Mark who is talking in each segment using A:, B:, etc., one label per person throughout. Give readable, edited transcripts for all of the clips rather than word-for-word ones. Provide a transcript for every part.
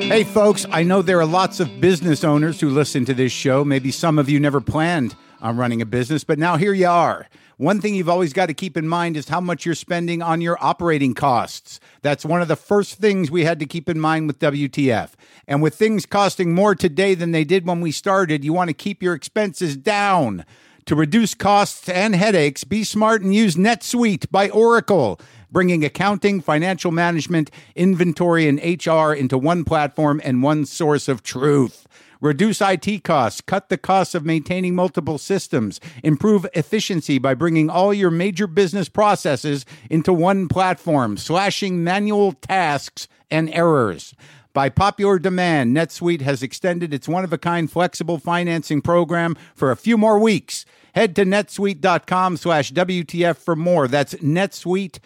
A: Hey folks, I know there are lots of business owners who listen to this show. Maybe some of you never planned on running a business, but now here you are. One thing you've always got to keep in mind is how much you're spending on your operating costs. That's one of the first things we had to keep in mind with WTF. And with things costing more today than they did when we started, you want to keep your expenses down. To reduce costs and headaches, be smart and use NetSuite by Oracle, bringing accounting, financial management, inventory, and HR into one platform and one source of truth. Reduce IT costs, cut the costs of maintaining multiple systems, improve efficiency by bringing all your major business processes into one platform, slashing manual tasks and errors. By popular demand, NetSuite has extended its one-of-a-kind flexible financing program for a few more weeks. Head to netsuite.com/WTF for more. That's NetSuite,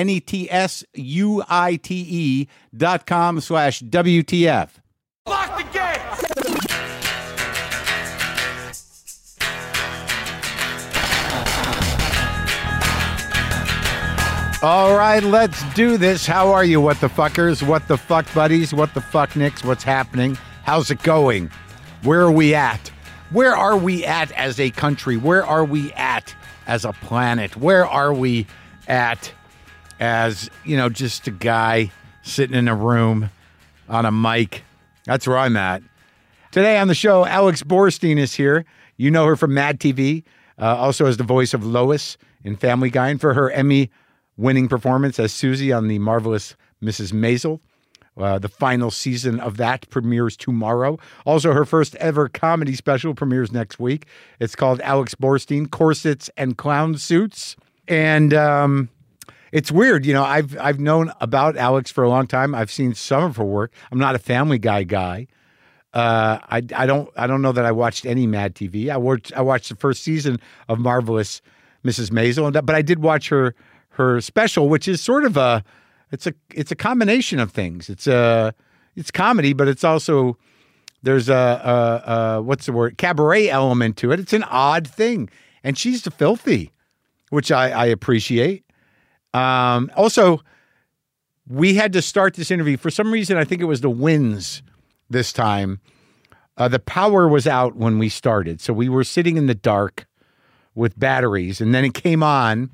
A: NetSuite.com/WTF.
B: Lock the gate!
A: All right, let's do this. How are you, what the fuckers? What the fuck buddies? What the fuck nicks? What's happening? How's it going? Where are we at? Where are we at as a country? Where are we at as a planet? Where are we at as, just a guy sitting in a room on a mic? That's where I'm at. Today on the show, Alex Borstein is here. You know her from Mad TV, also as the voice of Lois in Family Guy, and for her Emmy-winning performance as Susie on The Marvelous Mrs. Maisel. The final season of that premieres tomorrow. Also, her first ever comedy special premieres next week. It's called Alex Borstein, Corsets and Clown Suits. And it's weird. I've known about Alex for a long time. I've seen some of her work. I'm not a Family Guy guy. I don't know that I watched any Mad TV. I watched the first season of Marvelous Mrs. Maisel, but I did watch her special, which is sort of it's a combination of things. It's comedy, but it's also there's a what's the word, cabaret element to it. It's an odd thing, and she's the filthy, which I appreciate. Also, we had to start this interview for some reason. I think it was the winds this time. The power was out when we started, so we were sitting in the dark with batteries, and then it came on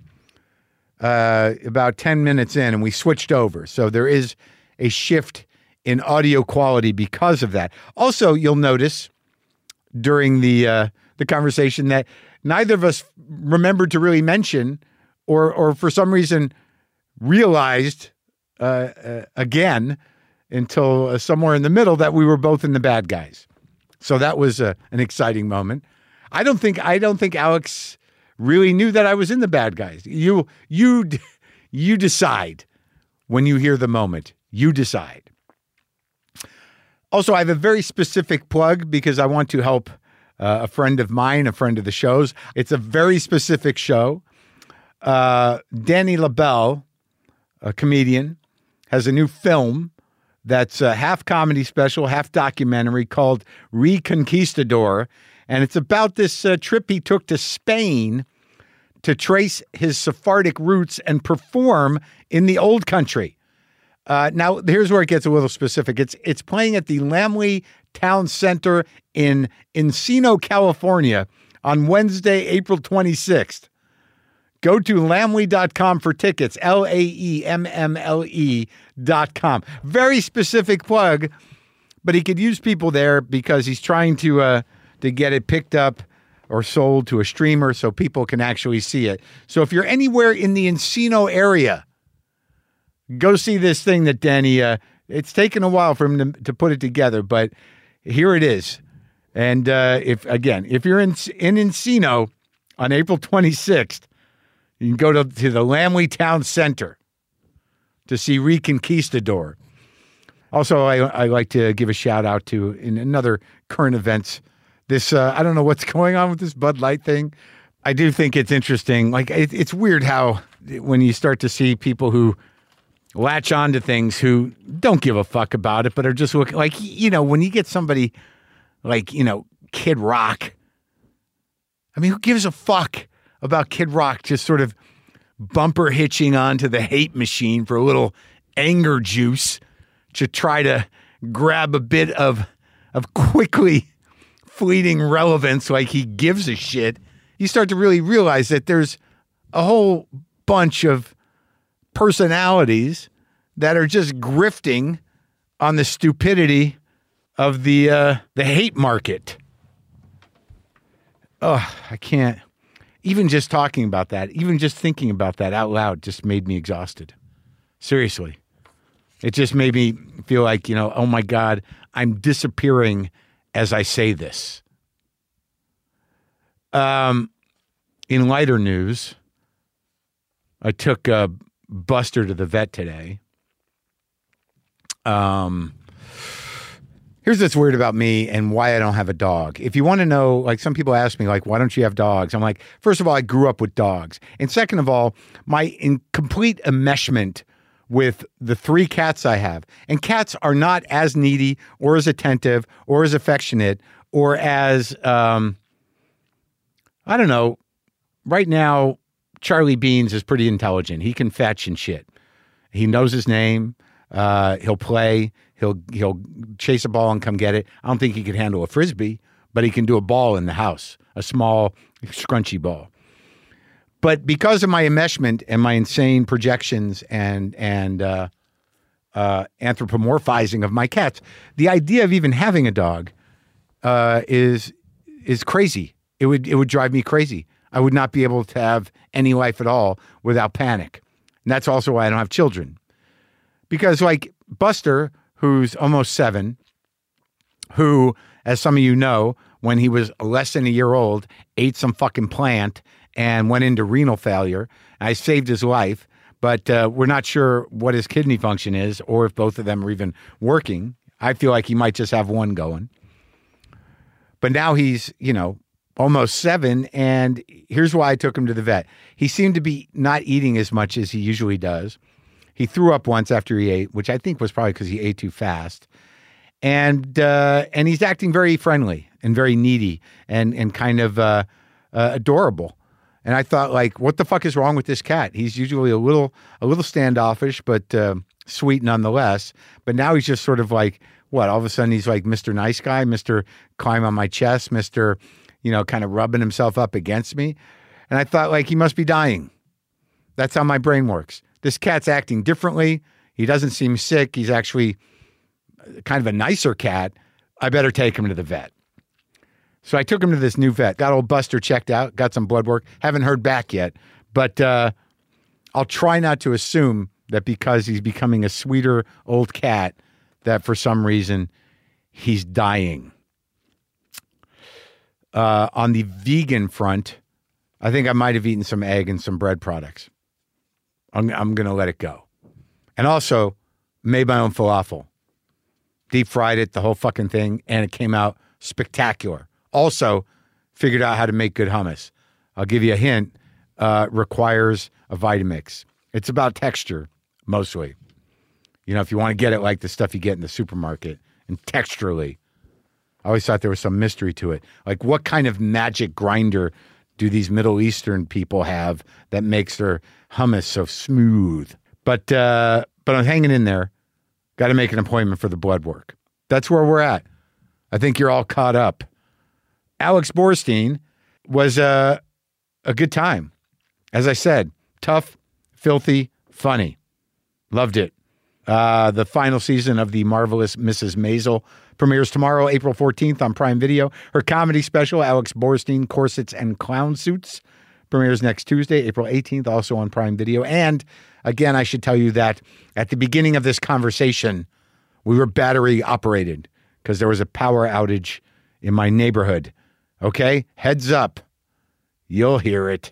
A: about 10 minutes in, and we switched over. So there is a shift in audio quality because of that. Also, you'll notice during the conversation that neither of us remembered to really mention or for some reason realized again until somewhere in the middle that we were both in the bad guys. So that was an exciting moment. I don't think Alex really knew that I was in the bad guys. You decide when you hear the moment. You decide. Also, I have a very specific plug because I want to help a friend of mine, a friend of the show's. It's a very specific show. Danny LaBelle, a comedian, has a new film that's a half comedy special, half documentary called Reconquistador. And it's about this trip he took to Spain to trace his Sephardic roots and perform in the old country. Now, here's where it gets a little specific. It's playing at the Lamley Town Center in Encino, California on Wednesday, April 26th. Go to lamley.com for tickets, LAEMMLE.com. Very specific plug, but he could use people there because he's trying to get it picked up or sold to a streamer so people can actually see it. So if you're anywhere in the Encino area, go see this thing that Danny, it's taken a while for him to put it together, but here it is. And if you're in Encino on April 26th, you can go to the Lamley Town Center to see Reconquistador. Also, I like to give a shout out to, in another current events, this, I don't know what's going on with this Bud Light thing. I do think it's interesting. Like, it's weird how when you start to see people who latch on to things who don't give a fuck about it, but are just looking, like, when you get somebody like, Kid Rock. I mean, who gives a fuck about Kid Rock just sort of bumper hitching onto the hate machine for a little anger juice to try to grab a bit of quickly fleeting relevance like he gives a shit, you start to really realize that there's a whole bunch of personalities that are just grifting on the stupidity of the hate market. Oh, I can't. Even just talking about that, even just thinking about that out loud just made me exhausted. Seriously. It just made me feel like, oh my God, I'm disappearing as I say this. In lighter news, I took Buster to the vet today. Here's what's weird about me and why I don't have a dog. If you want to know, like some people ask me, like, why don't you have dogs? I'm like, first of all, I grew up with dogs. And second of all, my incomplete enmeshment with the 3 cats I have. And cats are not as needy or as attentive or as affectionate or as, I don't know. Right now, Charlie Beans is pretty intelligent. He can fetch and shit. He knows his name. He'll play. He'll chase a ball and come get it. I don't think he could handle a Frisbee, but he can do a ball in the house, a small, scrunchy ball. But because of my enmeshment and my insane projections and anthropomorphizing of my cats, the idea of even having a dog is crazy. It would drive me crazy. I would not be able to have any life at all without panic. And that's also why I don't have children. Because like Buster, who's almost 7, who, as some of you know, when he was less than a year old, ate some fucking plant and went into renal failure. I saved his life, but we're not sure what his kidney function is or if both of them are even working. I feel like he might just have one going. But now he's, almost 7, and here's why I took him to the vet. He seemed to be not eating as much as he usually does. He threw up once after he ate, which I think was probably because he ate too fast. And he's acting very friendly and very needy and kind of adorable. And I thought, like, what the fuck is wrong with this cat? He's usually a little standoffish, but sweet nonetheless. But now he's just sort of like, what? All of a sudden he's like Mr. Nice Guy, Mr. Climb on my chest, Mr. Kind of rubbing himself up against me. And I thought, like, he must be dying. That's how my brain works. This cat's acting differently. He doesn't seem sick. He's actually kind of a nicer cat. I better take him to the vet. So I took him to this new vet. Got old Buster checked out. Got some blood work. Haven't heard back yet. But I'll try not to assume that because he's becoming a sweeter old cat that for some reason he's dying. On the vegan front, I think I might have eaten some egg and some bread products. I'm going to let it go. And also made my own falafel. Deep fried it, the whole fucking thing, and it came out spectacular. Also figured out how to make good hummus. I'll give you a hint. Requires a Vitamix. It's about texture, mostly. If you want to get it like the stuff you get in the supermarket and texturally. I always thought there was some mystery to it. Like, what kind of magic grinder do these Middle Eastern people have that makes their hummus so smooth? But I'm hanging in there. Got to make an appointment for the blood work. That's where we're at. I think you're all caught up. Alex Borstein was a good time. As I said, tough, filthy, funny. Loved it. The final season of The Marvelous Mrs. Maisel premieres tomorrow, April 14th on Prime Video. Her comedy special, Alex Borstein, Corsets and Clown Suits, premieres next Tuesday, April 18th, also on Prime Video. And again, I should tell you that at the beginning of this conversation, we were battery operated because there was a power outage in my neighborhood. Okay? Heads up. You'll hear it.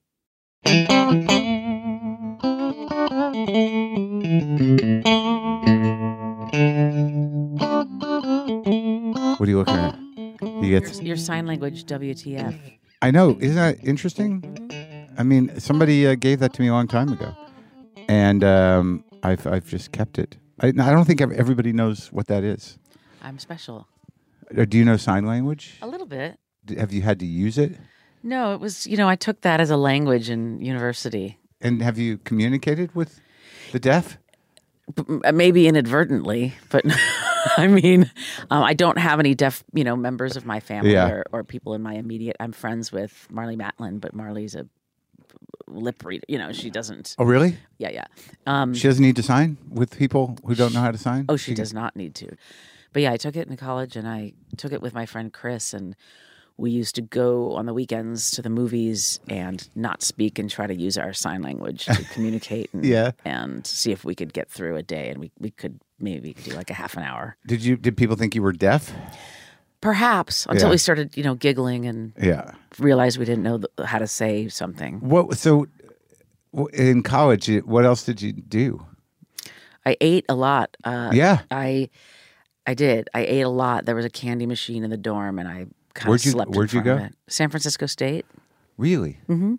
A: What are you looking at? You get
B: your sign language WTF.
A: I know. Isn't that interesting? I mean, somebody gave that to me a long time ago, and I've just kept it. I don't think everybody knows what that is.
B: I'm special.
A: Do you know sign language?
B: A little bit.
A: Have you had to use it?
B: No, it was, I took that as a language in university.
A: And have you communicated with the deaf?
B: Maybe inadvertently, but I mean, I don't have any deaf, members of my family
A: Yeah.
B: or people in my immediate. I'm friends with Marley Matlin, but Marley's a lip reader. She doesn't.
A: Oh, really?
B: Yeah.
A: She doesn't need to sign with people who don't know how to sign?
B: Oh, she does not need to. But yeah, I took it in college, and I took it with my friend Chris, and we used to go on the weekends to the movies and not speak and try to use our sign language to communicate and see if we could get through a day, and we could maybe do like a half an hour.
A: Did people think you were deaf?
B: Perhaps, until we started, giggling and realized we didn't know how to say something.
A: So in college, what else did you do?
B: I ate a lot.
A: Yeah.
B: I did. I ate a lot. There was a candy machine in the dorm, and I kind of slept.
A: Where'd you go?
B: Of it. San Francisco State.
A: Really?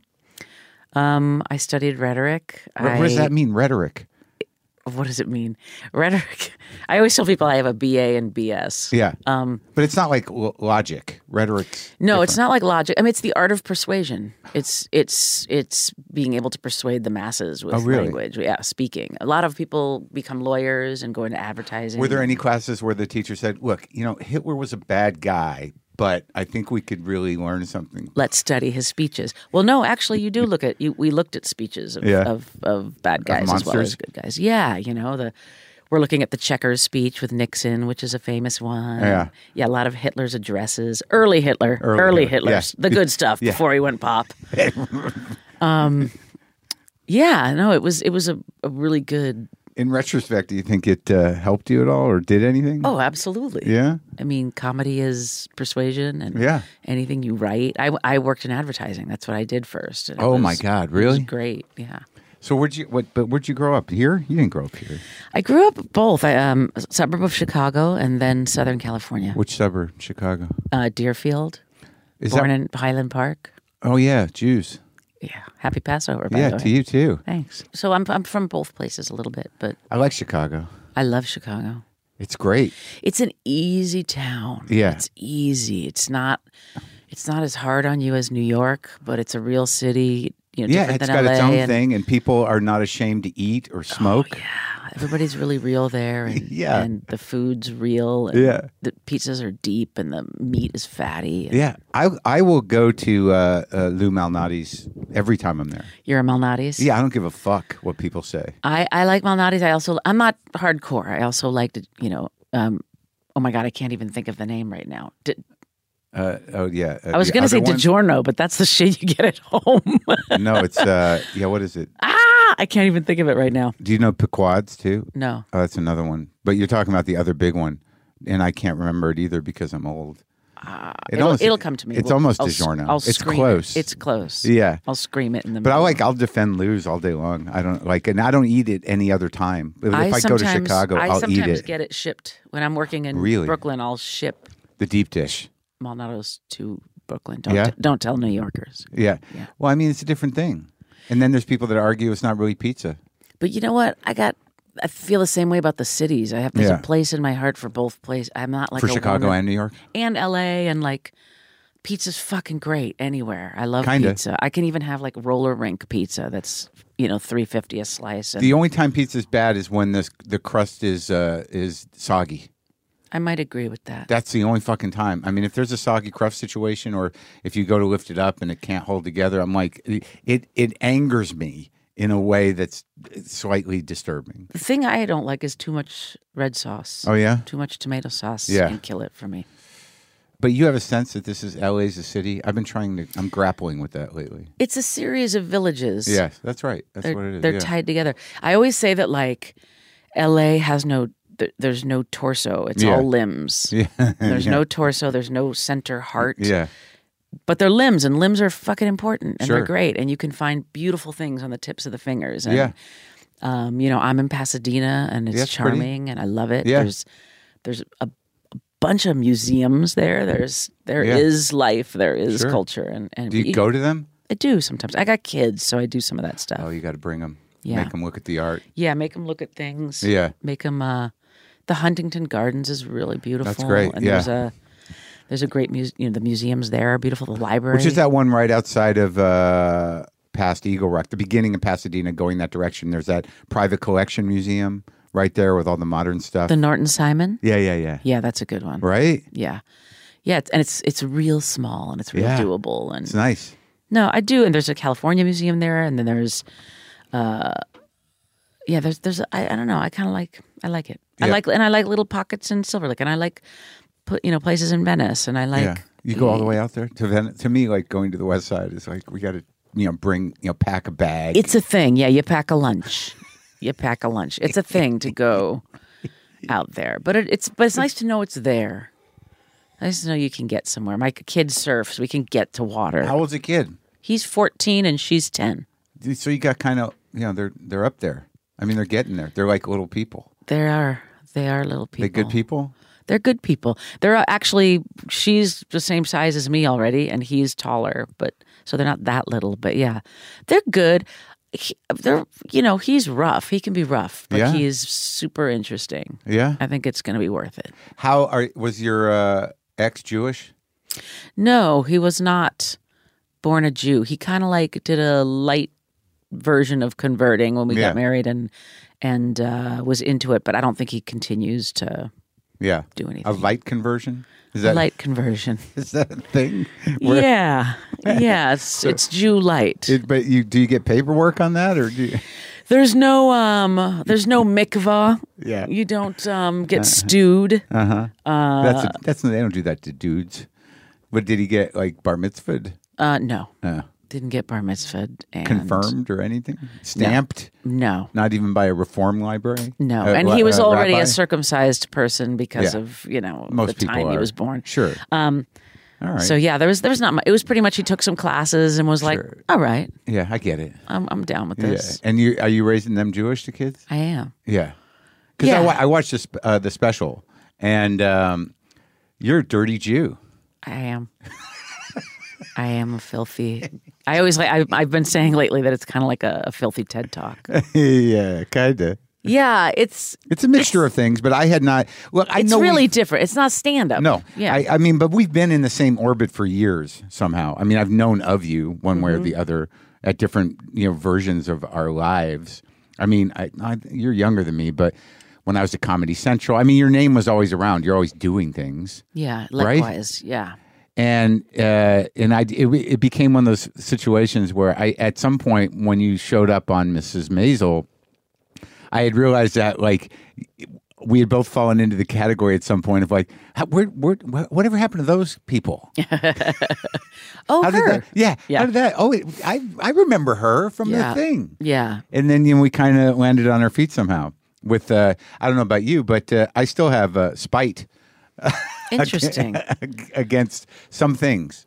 B: I studied rhetoric.
A: What does that mean, rhetoric?
B: What does it mean? Rhetoric. I always tell people I have a BA and BS.
A: Yeah. But it's not like logic. Rhetoric's
B: No,
A: different.
B: it's not like logic. I mean, it's the art of persuasion. It's being able to persuade the masses with language. Yeah, speaking. A lot of people become lawyers and go into advertising.
A: Were there any classes where the teacher said, look, Hitler was a bad guy, but I think we could really learn something?
B: Let's study his speeches. Well, no, actually, you do look at we looked at speeches of bad guys as well as good guys. Yeah, we're looking at the Checkers speech with Nixon, which is a famous one. Yeah, a lot of Hitler's addresses. Early Hitler's, the good stuff before he went pop. It was a really good.
A: In retrospect, do you think it helped you at all or did anything?
B: Oh, absolutely.
A: Yeah?
B: I mean, comedy is persuasion and anything you write. I worked in advertising. That's what I did first. And
A: my God, really?
B: It was great, yeah.
A: So where'd you grow up? Here? You didn't grow up here.
B: I grew up both. A suburb of Chicago and then Southern California.
A: Which suburb? Chicago?
B: Deerfield. Born in Highland Park.
A: Oh, yeah, Jews.
B: Yeah, happy Passover, by the way.
A: Yeah, to you too.
B: Thanks. So I'm from both places a little bit, but
A: I like Chicago.
B: I love Chicago.
A: It's great.
B: It's an easy town.
A: Yeah.
B: It's easy. It's not as hard on you as New York, but it's a real city. Different
A: it's
B: than
A: got
B: LA
A: its own thing, and people are not ashamed to eat or smoke.
B: Oh, yeah, everybody's really real there, and and the food's real. And the pizzas are deep, and the meat is fatty.
A: Yeah, I will go to Lou Malnati's every time I'm there.
B: You're a Malnati's?
A: Yeah, I don't give a fuck what people say.
B: I like Malnati's. I'm not hardcore. I also like to, oh my God, I can't even think of the name right now.
A: I
B: was going to say DiGiorno, but that's the shit you get at home.
A: No, it's what is it?
B: I can't even think of it right now.
A: Do you know Pequod's too?
B: No.
A: Oh, that's another one. But you're talking about the other big one, and I can't remember it either because I'm old.
B: It'll come to me.
A: It's almost DiGiorno. It's close.
B: It's close.
A: Yeah,
B: I'll scream it in the.
A: But I'll defend Lou's all day long. I don't eat it any other time. If I go to Chicago, I'll eat it.
B: I sometimes get it shipped when I'm working in Brooklyn. I'll ship
A: the deep dish
B: Malnati's to Brooklyn. Don't tell New Yorkers.
A: Yeah. Well, I mean, it's a different thing. And then there's people that argue it's not really pizza.
B: But you know what? I feel the same way about the cities. There's a place in my heart for both places. I'm not like
A: for Chicago and New York
B: and LA, and like pizza's fucking great anywhere. I love pizza. I can even have like roller rink pizza that's $3.50 a slice.
A: The only time pizza's bad is when the crust is soggy.
B: I might agree with that.
A: That's the only fucking time. I mean, if there's a soggy crust situation, or if you go to lift it up and it can't hold together, I'm like, it angers me in a way that's slightly disturbing.
B: The thing I don't like is too much red sauce.
A: Oh, yeah?
B: Too much tomato sauce can kill it for me.
A: But you have a sense that LA's a city? I'm grappling with that lately.
B: It's a series of villages.
A: Yes, that's right. That's what it is.
B: They're tied together. I always say that like LA has there's no torso. It's all limbs. Yeah. There's no torso. There's no center heart.
A: Yeah.
B: But they're limbs, and limbs are fucking important, and they're great. And you can find beautiful things on the tips of the fingers. And, I'm in Pasadena, and it's charming, and I love it.
A: Yeah.
B: There's a bunch of museums there. There is life. There is culture. And
A: do you go to them?
B: I do sometimes. I got kids, so I do some of that stuff.
A: Oh, you got to bring them.
B: Yeah.
A: Make them look at the art.
B: Yeah, make them look at things.
A: Yeah.
B: Make them. The Huntington Gardens is really beautiful.
A: That's great.
B: And there's a great museum. The museums there are beautiful. The library,
A: which is that one right outside of past Eagle Rock, the beginning of Pasadena, going that direction. There's that private collection museum right there with all the modern stuff.
B: The Norton Simon?
A: Yeah.
B: Yeah, that's a good one.
A: Right?
B: Yeah. Yeah, it's real small and it's real doable. And
A: it's nice.
B: No, I do. And there's a California museum there, and then there's there's I don't know. I like it. Yeah. I like little pockets in Silver Lake, and I like places in Venice, and I like.
A: Yeah. You go all the way out there to Venice. To me, like going to the West Side is like we got to bring pack a bag.
B: It's a thing. Yeah, you pack a lunch. It's a thing to go out there, but it's nice to know it's there. Nice to know you can get somewhere. My kid surfs. We can get to water.
A: How old's the kid?
B: He's 14 and she's 10.
A: So you got kind of they're up there. I mean, they're getting there. They're like little people.
B: They are little people.
A: They good people?
B: They're good people. They're actually, she's the same size as me already, and he's taller, so they're not that little. But yeah, they're good. He's rough. He can be rough, but he is super interesting. Yeah, I think it's going to be worth it.
A: Was your ex Jewish?
B: No, he was not born a Jew. He kind of did a light version of converting when we got married, and was into it. But I don't think he continues to. Yeah, do anything.
A: A light conversion?
B: Light conversion.
A: Is that a thing?
B: Yeah. It's Jew light.
A: But do you get paperwork on that, or do you?
B: There's no mikvah. Yeah. You don't get stewed.
A: That's they don't do that to dudes. But did he get bar mitzvahed?
B: No. Didn't get bar mitzvahed.
A: Confirmed or anything? Stamped?
B: No.
A: Not even by a reform library?
B: No. And he was already a circumcised person because of,
A: most
B: the time he was born.
A: Sure. All right.
B: So yeah, there was not much. It was pretty much he took some classes and was like, all right.
A: Yeah, I get it.
B: I'm down with this.
A: Yeah. And are you raising them Jewish, the kids?
B: I am.
A: Yeah. Because I watched the special, and you're a dirty Jew.
B: I am. I am a filthy. I always I've been saying lately that it's kind of like a filthy TED Talk.
A: Yeah, kind of.
B: Yeah, it's
A: a mixture of things, but I had not. Well, I know
B: it's really different. It's not stand up.
A: No, yeah. I mean, but we've been in the same orbit for years somehow. I mean, I've known of you one way or the other at different versions of our lives. I mean, you're younger than me, but when I was at Comedy Central, I mean, your name was always around. You're always doing things.
B: Yeah, likewise.
A: Right?
B: Yeah.
A: And it became one of those situations where at some point when you showed up on Mrs. Maisel, I had realized that we had both fallen into the category at some point of whatever happened to those people?
B: Oh, her.
A: Yeah. How did that? Oh, I remember her from the thing.
B: Yeah.
A: And then we kind of landed on our feet somehow with I don't know about you, but I still have spite.
B: Interesting.
A: Against some things.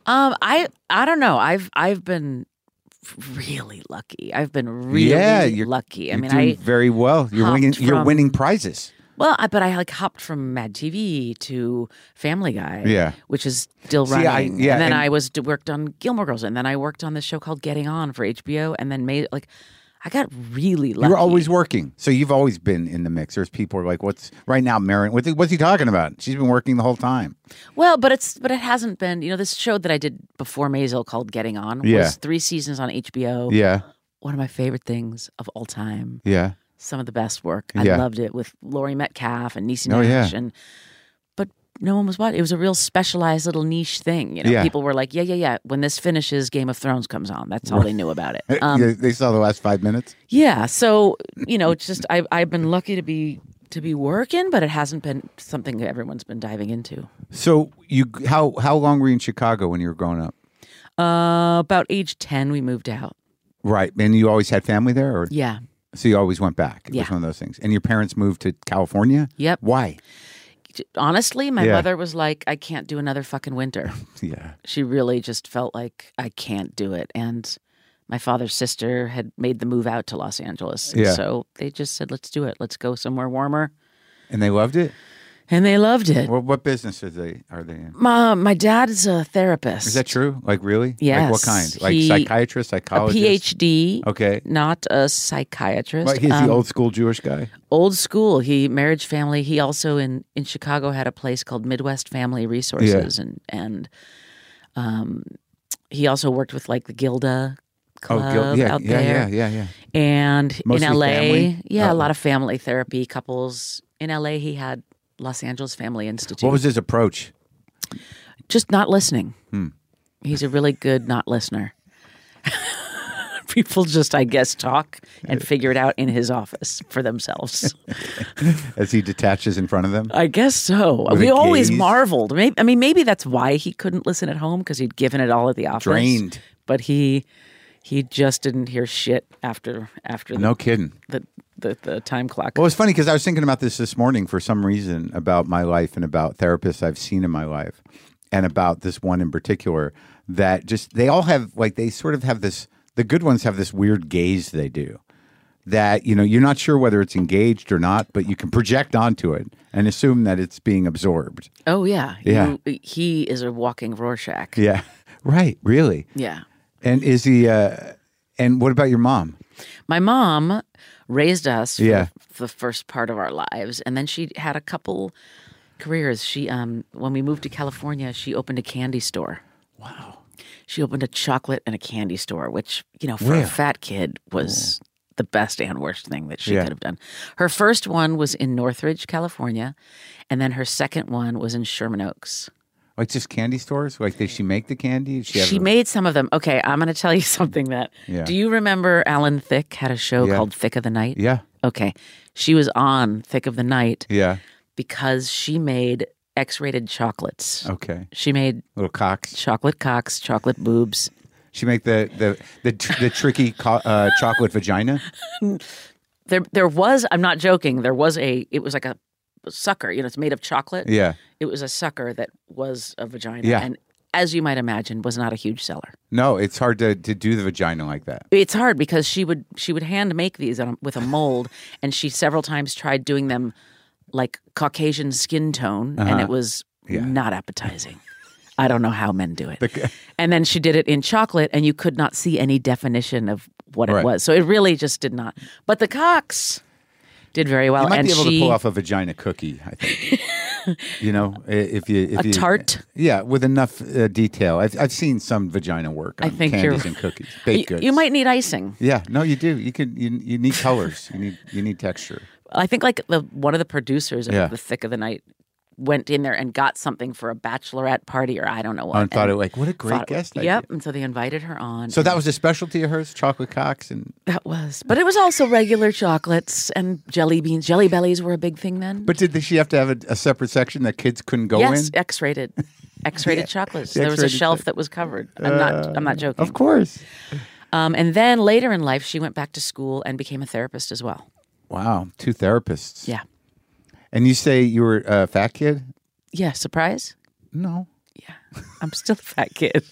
B: I don't know. I've been really lucky. I've been really lucky.
A: You're doing very well. You're winning prizes.
B: Well, but I hopped from Mad TV to Family Guy, which is still running. And then I worked on Gilmore Girls, and then I worked on this show called Getting On for HBO, and then I got really lucky.
A: You were always working. So you've always been in the mix. There's people who are like, what's Marin? What's he talking about? She's been working the whole time.
B: Well, but it hasn't been, this show that I did before Maisel called Getting On was 3 seasons on HBO.
A: Yeah.
B: One of my favorite things of all time.
A: Yeah.
B: Some of the best work. I loved it with Laurie Metcalf and Niecy Nash. But no one was watching. It was a real specialized little niche thing. People were like, yeah. When this finishes, Game of Thrones comes on. That's all they knew about it.
A: They saw the last 5 minutes?
B: Yeah. So, it's just, I've been lucky to be working, but it hasn't been something that everyone's been diving into.
A: So how long were you in Chicago when you were growing up?
B: About age 10, we moved out.
A: Right. And you always had family there? Or?
B: Yeah.
A: So you always went back? It was one of those things. And your parents moved to California?
B: Yep.
A: Why?
B: Honestly, my mother was like, I can't do another fucking winter.
A: Yeah.
B: She really just felt like I can't do it. And my father's sister had made the move out to Los Angeles. Yeah. So they just said, let's do it. Let's go somewhere warmer.
A: And they loved it?
B: And they loved it.
A: Well, what business are they in?
B: My dad is a therapist.
A: Is that true? Really?
B: Yes.
A: What kind? Psychiatrist, psychologist?
B: A PhD.
A: Okay.
B: Not a psychiatrist.
A: He's the old school Jewish guy?
B: Old school. He marriage family. He also in Chicago had a place called Midwest Family Resources, and he also worked with the Gilda Club out there.
A: Yeah.
B: And
A: mostly
B: in LA,
A: family?
B: a lot of family therapy couples. In LA, he had Los Angeles Family Institute.
A: What was his approach?
B: Just not listening. He's a really good not listener. People just, I guess, talk and figure it out in his office for themselves.
A: As he detaches in front of them?
B: I guess so. We always marveled. Maybe that's why he couldn't listen at home, because he'd given it all at the office.
A: Drained.
B: But he just didn't hear shit after
A: no kidding.
B: The time clock.
A: Well, it's funny because I was thinking about this morning for some reason, about my life and about therapists I've seen in my life, and about this one in particular that just, they all have, like, they sort of have this, the good ones have this weird gaze they do that, you're not sure whether it's engaged or not, but you can project onto it and assume that it's being absorbed.
B: Oh, yeah.
A: Yeah.
B: He is a walking Rorschach.
A: Yeah. Right. Really?
B: Yeah.
A: And is he, and what about your mom?
B: My mom raised us
A: Yeah.
B: for the first part of our lives, and then she had a couple careers. She, when we moved to California, she opened a candy store.
A: Wow.
B: She opened a chocolate and a candy store, which, for a fat kid was the best and worst thing that she could have done. Her first one was in Northridge, California, and then her second one was in Sherman Oaks.
A: Like just candy stores? Like, did she make the candy?
B: She made some of them. Okay, I'm going to tell you something that...
A: Yeah.
B: Do you remember Alan Thicke had a show called Thick of the Night?
A: Yeah.
B: Okay. She was on Thick of the Night because she made X-rated chocolates.
A: Okay.
B: She made...
A: Little cocks.
B: Chocolate cocks, chocolate boobs.
A: She make the tricky chocolate vagina?
B: There was... I'm not joking. There was it was like a sucker. It's made of chocolate.
A: Yeah.
B: It was a sucker that was a vagina.
A: Yeah.
B: And as you might imagine, was not a huge seller.
A: No, it's hard to do the vagina like that.
B: It's hard because she would hand make these with a mold, and she several times tried doing them like Caucasian skin tone, and it was not appetizing. I don't know how men do it. And then she did it in chocolate, and you could not see any definition of what it was. So it really just did not. But the cocks did very well.
A: You might
B: and
A: be able to pull off a vagina cookie, I think. If you
B: tart.
A: Yeah, with enough detail. I've seen some vagina work on candies and cookies, baked goods.
B: You might need icing.
A: Yeah, no, you do. You need colors. You need texture.
B: I think like one of the producers of The Thick of the Night went in there and got something for a bachelorette party or I don't know what.
A: And thought what a great guest idea.
B: Yep, and so they invited her on.
A: So that was a specialty of hers, chocolate cocks?
B: That was. But it was also regular chocolates and jelly beans. Jelly bellies were a big thing then.
A: But did she have to have a separate section that kids couldn't go in?
B: Yes, X-rated. X-rated chocolates. There was a shelf that was covered. I'm not joking.
A: Of course.
B: And then later in life, she went back to school and became a therapist as well.
A: Wow, 2 therapists.
B: Yeah.
A: And you say you were a fat kid?
B: Yeah, surprise?
A: No.
B: Yeah, I'm still a fat kid.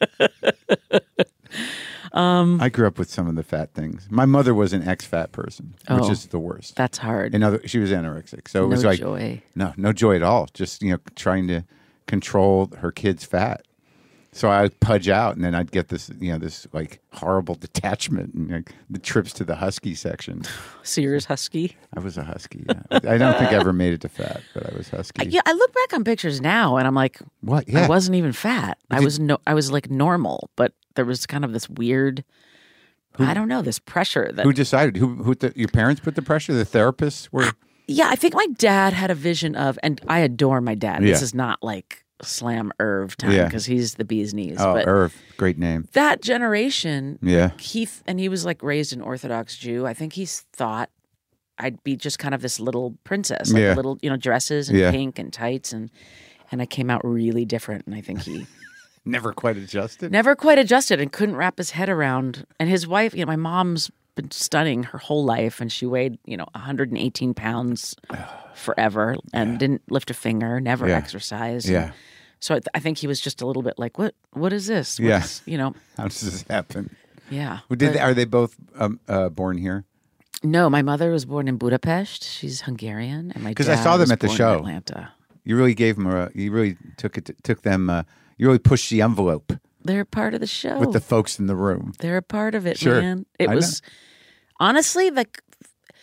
A: I grew up with some of the fat things. My mother was an ex-fat person, which is the worst.
B: That's hard.
A: She was anorexic, so it was like
B: joy.
A: No joy at all. Just trying to control her kids' fat. So I'd pudge out, and then I'd get this, this like horrible detachment, and the trips to the husky section.
B: Sears husky.
A: I was a husky. Yeah. I don't think I ever made it to fat, but I was husky.
B: Yeah, I look back on pictures now, and I'm like,
A: what? Yeah,
B: I wasn't even fat. I was like normal, but there was kind of this weird. I don't know, this pressure that.
A: Who decided? Your parents put the pressure? The therapists were.
B: Yeah, I think my dad had a vision of, and I adore my dad.
A: Yeah.
B: This is not like slam Irv time because he's the bee's knees.
A: Oh,
B: but
A: Irv, great name.
B: That generation,
A: yeah.
B: He was like raised an Orthodox Jew. I think he thought I'd be just kind of this little princess, like little dresses and pink and tights, and I came out really different. And I think he
A: never quite adjusted,
B: and couldn't wrap his head around. And his wife, my mom's been stunning her whole life, and she weighed 118 pounds forever and didn't lift a finger, never exercised.
A: Yeah.
B: So I think he was just a little bit like, what is this?
A: How does this happen?
B: Yeah.
A: Are they both born here?
B: No, my mother was born in Budapest. She's Hungarian, and my dad
A: because I saw them at the show.
B: In Atlanta.
A: You really gave them you really took them. You really pushed the envelope.
B: They're part of the show
A: with the folks in the room.
B: They're a part of it,
A: sure.
B: man. It was honestly like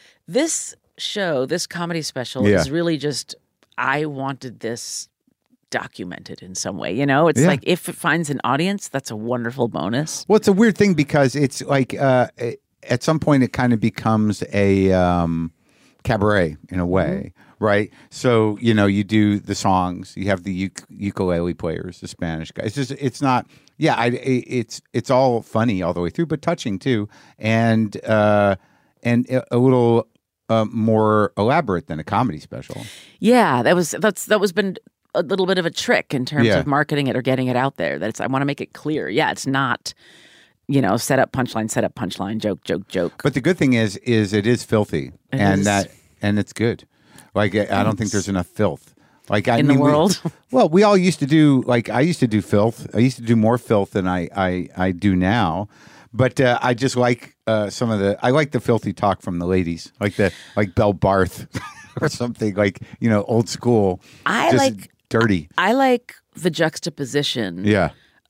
B: this show, this comedy special is really just. I wanted this documented in some way. You know, it's like if it finds an audience, that's a wonderful bonus.
A: Well, it's a weird thing because it's like at some point it kind of becomes a cabaret in a way, right? So, you know, you do the songs, you have the ukulele players, the Spanish guys. It's not, it's all funny all the way through, but touching too, and a little more elaborate than a comedy special.
B: Yeah, that was been a little bit of a trick in terms of marketing it or getting it out there. I want to make it clear. Yeah, it's not, you know, set up punchline, joke.
A: But the good thing is it is filthy, and it's good. Like I don't think there's enough filth. Like
B: in the world.
A: We all used to do. Like I used to do filth. I used to do more filth than I do now. But I just like some of the. I like the filthy talk from the ladies, like Belle Barth or something, like, you know, old school.
B: I like
A: dirty.
B: I like the juxtaposition.
A: Yeah.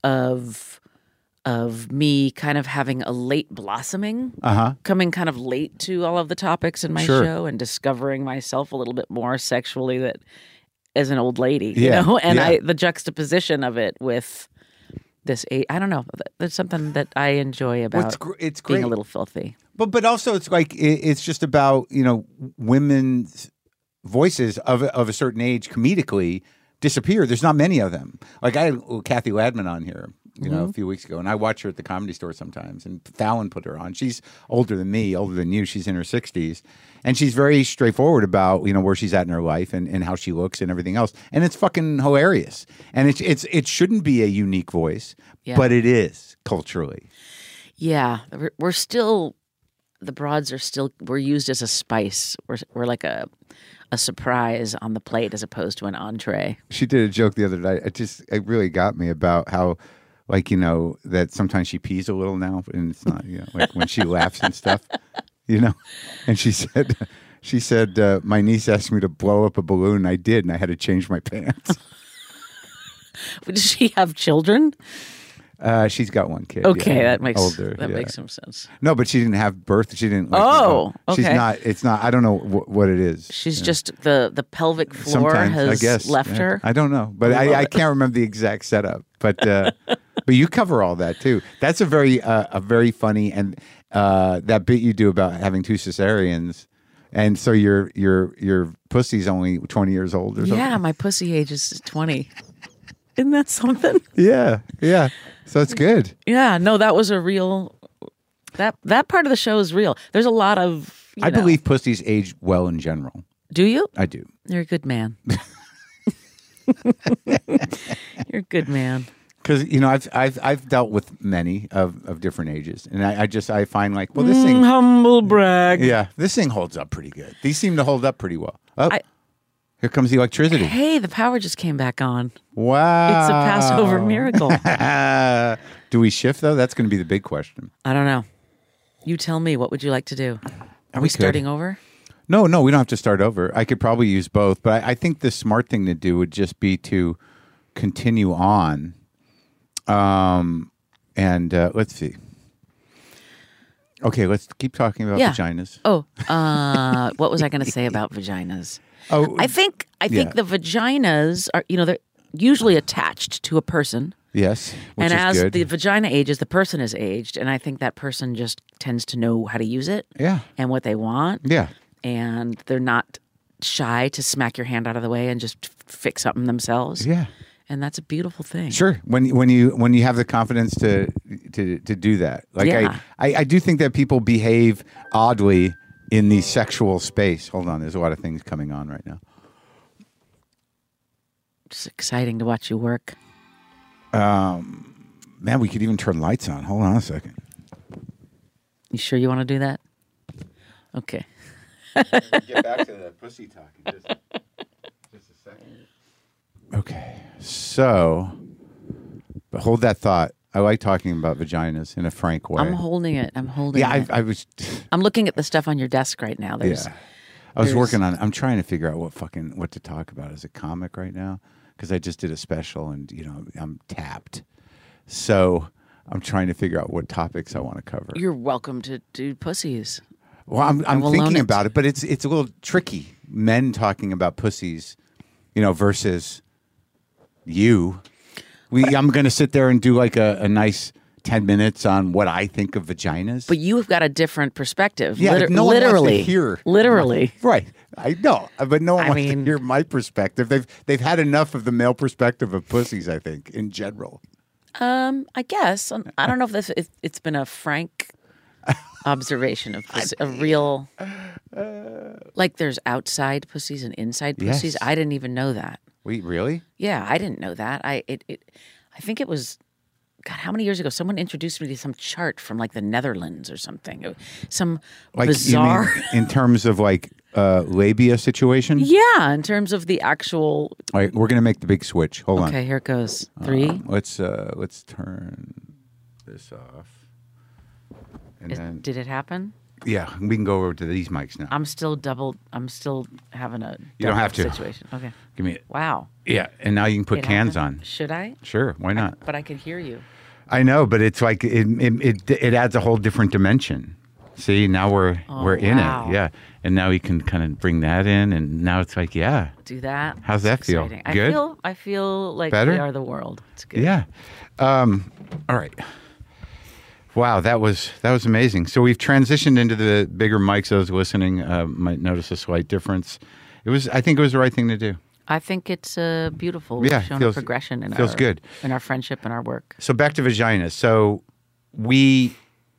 B: Of me kind of having a late blossoming, coming kind of late to all of the topics in my show and discovering myself a little bit more sexually that as an old lady, you know, and the juxtaposition of it with this, I don't know, there's something that I enjoy about
A: it's
B: being
A: great.
B: A little filthy.
A: But also it's like, it's just about, you know, women's voices of a certain age comedically disappear. There's not many of them. Like I had Kathy Ladman on here, you know, a few weeks ago, and I watch her at the Comedy Store sometimes, and Fallon put her on. She's older than me, older than you. She's in her 60s, and she's very straightforward about, you know, where she's at in her life and how she looks and everything else, and it's fucking hilarious. And it shouldn't be a unique voice, but it is culturally. Yeah,
B: we're still, the broads are still, we're used as a spice. We're like a surprise on the plate as opposed to an entree.
A: She did a joke the other night. It really got me about how, like, you know, that sometimes she pees a little now, and it's not, you know, like when she laughs and stuff, you know. And she said, my niece asked me to blow up a balloon, and I did, and I had to change my pants.
B: Does she have children?
A: She's got one kid.
B: Okay,
A: that
B: makes some sense.
A: No, but she didn't have birth. She didn't.
B: Okay.
A: She's not. It's not. I don't know what it is.
B: She's just the pelvic floor has left her.
A: I don't know, but I can't remember the exact setup. But but you cover all that too. That's a very funny, and that bit you do about having 2 cesareans. And so your pussy's only 20 years old or something.
B: Yeah, my pussy age is 20. Isn't that something?
A: Yeah. So it's good.
B: Yeah, no, that was a real, that part of the show is real. There's a lot of,
A: I believe pussies age well in general.
B: Do you?
A: I do.
B: You're a good man. You're a good man.
A: Because, you know, I've dealt with many of different ages, and I find like, well, this thing,
B: humble brag.
A: Yeah, this thing holds up pretty good. These seem to hold up pretty well. Here comes the electricity.
B: Hey, the power just came back on.
A: Wow.
B: It's a Passover miracle.
A: Do we shift, though? That's going to be the big question.
B: I don't know. You tell me. What would you like to do? Are we starting over?
A: No, we don't have to start over. I could probably use both, but I think the smart thing to do would just be to continue on. And let's see. Okay, let's keep talking about vaginas.
B: Oh, what was I going to say about vaginas?
A: Oh,
B: I think the vaginas are, you know, they're usually attached to a person.
A: Yes,
B: and as the vagina ages, the person is aged, and I think that person just tends to know how to use it.
A: Yeah,
B: and what they want.
A: Yeah,
B: and they're not shy to smack your hand out of the way and just fix something themselves.
A: Yeah.
B: And that's a beautiful thing.
A: Sure, when you have the confidence to do that. Like I do think that people behave oddly in the sexual space. Hold on, there's a lot of things coming on right now.
B: It's exciting to watch you work.
A: Man, we could even turn lights on. Hold on a second.
B: You sure you want to do that? Okay.
A: Get back to the pussy talk in just a second. Okay, so, but hold that thought. I like talking about vaginas in a frank way.
B: I'm holding it.
A: Yeah, I was.
B: I'm looking at the stuff on your desk right now.
A: I was working on. I'm trying to figure out what to talk about as a comic right now, because I just did a special and, you know, I'm tapped. So I'm trying to figure out what topics I want to cover.
B: You're welcome to do pussies.
A: Well, I'm thinking about it, but it's a little tricky. Men talking about pussies, you know, versus I'm going to sit there and do like a nice 10 minutes on what I think of vaginas.
B: But you've got a different perspective.
A: Yeah, no one wants to hear.
B: Literally.
A: Right. I know, but no one wants to hear my perspective. They've had enough of the male perspective of pussies, I think, in general.
B: I guess. I don't know if it's been a frank observation of a real, like there's outside pussies and inside pussies. Yes. I didn't even know that.
A: Wait, really?
B: Yeah, I didn't know that. I think it was, God, how many years ago? Someone introduced me to some chart from like the Netherlands or something. Some like, bizarre.
A: You mean in terms of like labia situation?
B: Yeah, in terms of the actual.
A: All right, we're gonna make the big switch. Hold on.
B: Okay, here it goes. 3.
A: Let's turn this off. And
B: did it happen?
A: Yeah, we can go over to these mics now.
B: I'm still having a
A: you don't have to
B: situation. Okay.
A: Give me it.
B: Wow.
A: Yeah, and now you can put cans on.
B: Should I?
A: Sure, why not?
B: But I can hear you.
A: I know, but it's like it adds a whole different dimension. See, now we're in it. Yeah. And now you can kind of bring that in, and now it's like, yeah.
B: Do that.
A: How's that feel? Good?
B: I feel like
A: better?
B: We are the world. It's good.
A: Yeah. All right. Wow, that was amazing. So we've transitioned into the bigger mics. Those listening might notice a slight difference. I think it was the right thing to do.
B: I think it's beautiful. We've shown a progression in
A: good.
B: In our friendship and our work.
A: So back to vaginas. So we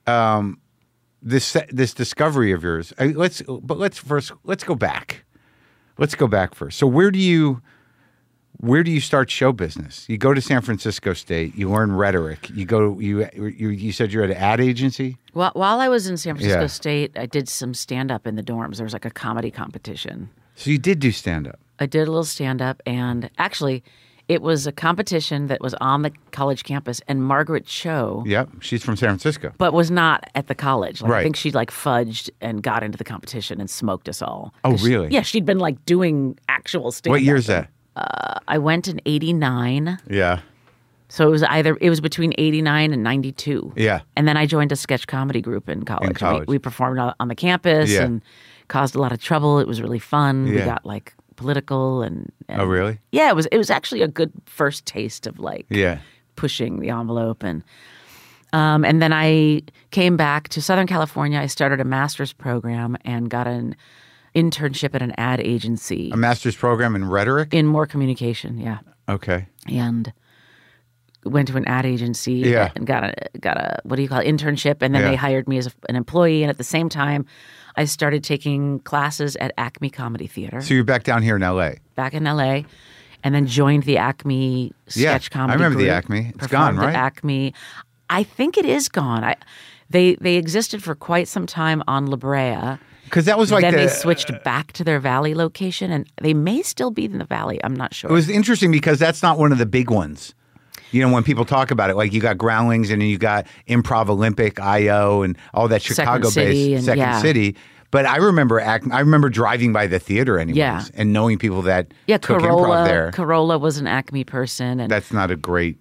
A: this discovery of yours. Let's go back. Let's go back first. So where do you start show business? You go to San Francisco State. You learn rhetoric. You said you're at an ad agency.
B: Well, while I was in San Francisco State, I did some stand up in the dorms. There was like a comedy competition.
A: So you did do stand up.
B: I did a little stand up, and actually, it was a competition that was on the college campus. And Margaret Cho,
A: yep, she's from San Francisco,
B: but was not at the college.
A: Right.
B: I think she like fudged and got into the competition and smoked us all.
A: Oh, really?
B: She'd been like doing actual stand up.
A: What year is that?
B: I went in 89.
A: Yeah.
B: So it was between 89 and 92.
A: Yeah.
B: And then I joined a sketch comedy group in college. We performed on the campus and caused a lot of trouble. It was really fun. We got like political and
A: oh, really?
B: Yeah, it was actually a good first taste of like pushing the envelope. And then I came back to Southern California. I started a master's program and got an internship at an ad agency.
A: A master's program in rhetoric?
B: In more communication, yeah.
A: Okay.
B: And went to an ad agency and got a what do you call it, internship, and then they hired me as an employee. And at the same time, I started taking classes at Acme Comedy Theater.
A: So you're back down here in L.A.
B: Back in L.A., and then joined the Acme sketch comedy
A: I remember
B: group.
A: the Acme. It's gone, right?
B: At Acme. I think it is gone. They existed for quite some time on La Brea.
A: Because that was like
B: then they switched back to their Valley location, and they may still be in the Valley. I'm not sure.
A: It was interesting because that's not one of the big ones. You know, when people talk about it, like you got Groundlings and then you got Improv Olympic, I.O., and all that Chicago-based Second City. But I remember driving by the theater anyways and knowing people that took improv there.
B: Corolla was an Acme person. And
A: that's not a great...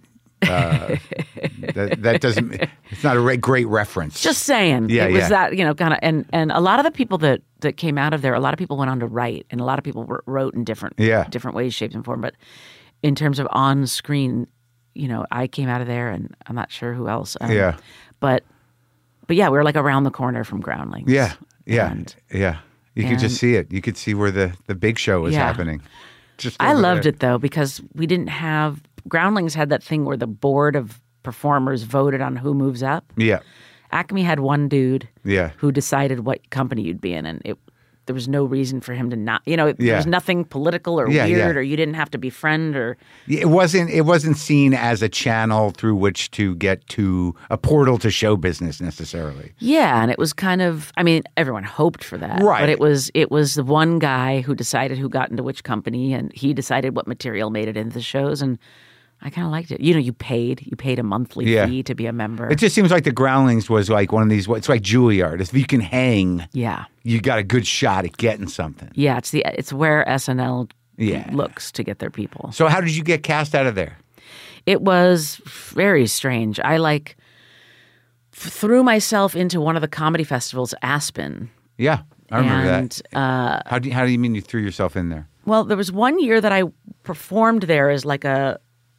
A: that doesn't... It's not a great reference.
B: Just saying. It was that, kind of... And a lot of the people that came out of there, a lot of people went on to write, and a lot of people wrote in different ways, shapes, and form. But in terms of on-screen... I came out of there, and I'm not sure who else. But we were like around the corner from Groundlings.
A: Yeah. You could just see it. You could see where the big show was happening.
B: I loved it though, because we didn't have Groundlings had that thing where the board of performers voted on who moves up.
A: Yeah.
B: Acme had one dude. Who decided what company you'd be in, and there was no reason for him to not, there was nothing political or weird, or you didn't have to befriend or.
A: It wasn't seen as a channel through which to get to a portal to show business necessarily.
B: Yeah. And it was kind of, everyone hoped for that.
A: Right.
B: But it was the one guy who decided who got into which company, and he decided what material made it into the shows. And I kind of liked it. You paid a monthly fee to be a member.
A: It just seems like the Groundlings was like one of these, it's like Juilliard. If you can hang, you got a good shot at getting something. Yeah,
B: it's where SNL looks to get their people.
A: So how did you get cast out of there?
B: It was very strange. I threw myself into one of the comedy festivals, Aspen.
A: Yeah, I remember that. How do you mean you threw yourself in there?
B: Well, there was one year that I performed there as like a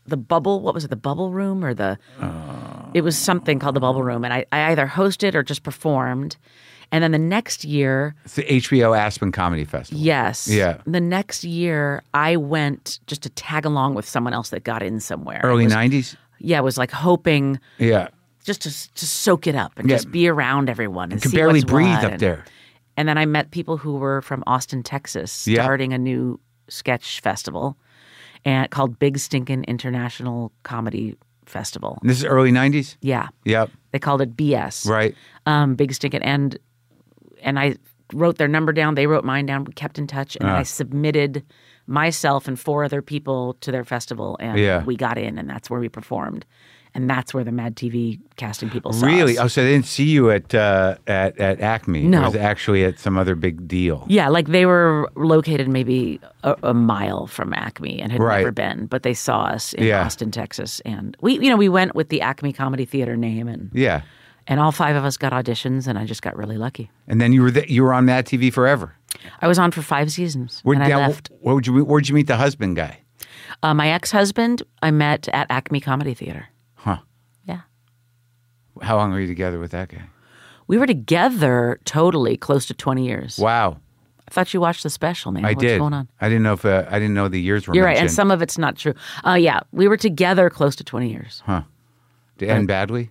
B: the Bubble. What was it? The Bubble Room or the? It was something called the Bubble Room, and I either hosted or just performed. And then the next year,
A: it's the HBO Aspen Comedy Festival.
B: Yes.
A: Yeah.
B: The next year, I went just to tag along with someone else that got in somewhere.
A: Early 90s.
B: Yeah, it was like hoping.
A: Yeah.
B: Just to soak it up and just be around everyone and
A: could
B: see
A: barely
B: what's
A: breathe
B: what.
A: up there.
B: And then I met people who were from Austin, Texas, starting a new sketch festival and called Big Stinkin' International Comedy Festival.
A: And this is early 90s?
B: Yeah.
A: Yep.
B: They called it BS.
A: Right.
B: Big Stinkin'. And I wrote their number down. They wrote mine down. We kept in touch. And I submitted myself and 4 other people to their festival. And we got in, and that's where we performed. And that's where the Mad TV casting people saw
A: Really?
B: us.
A: Oh, so they didn't see you at Acme?
B: No.
A: It was actually at some other big deal?
B: Yeah, like they were located maybe a mile from Acme and had never been, but they saw us in Austin, Texas. And we went with the Acme Comedy Theater name. And all 5 of us got auditions, and I just got really lucky.
A: And then you were on Mad TV forever?
B: I was on for 5 seasons, and I left.
A: Where'd you meet the husband guy?
B: My ex-husband, I met at Acme Comedy Theater.
A: Huh.
B: Yeah.
A: How long were you together with that guy?
B: We were together totally close to 20 years.
A: Wow.
B: I thought you watched the special, man.
A: What's
B: going on?
A: I didn't know if I didn't know the years were
B: You're
A: mentioned.
B: right, and some of it's not true. Yeah, we were together close to 20 years.
A: Huh. Did it end badly?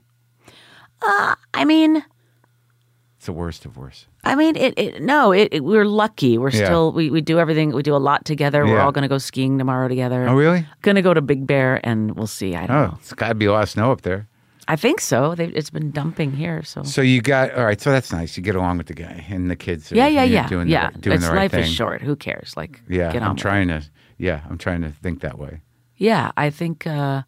B: I mean,
A: it's the worst of worst.
B: I mean, we're lucky. We're still, we do everything. We do a lot together. We're all going to go skiing tomorrow together.
A: Oh, really?
B: Going to go to Big Bear, and we'll see. I don't know.
A: It's got to be a lot of snow up there.
B: I think so. It's been dumping here. So
A: you got, all right, so that's nice. You get along with the guy and the kids.
B: Yeah.
A: Doing the right
B: life
A: thing.
B: Is short. Who cares? Like,
A: yeah,
B: get on
A: I'm trying to think that way.
B: Yeah, I think,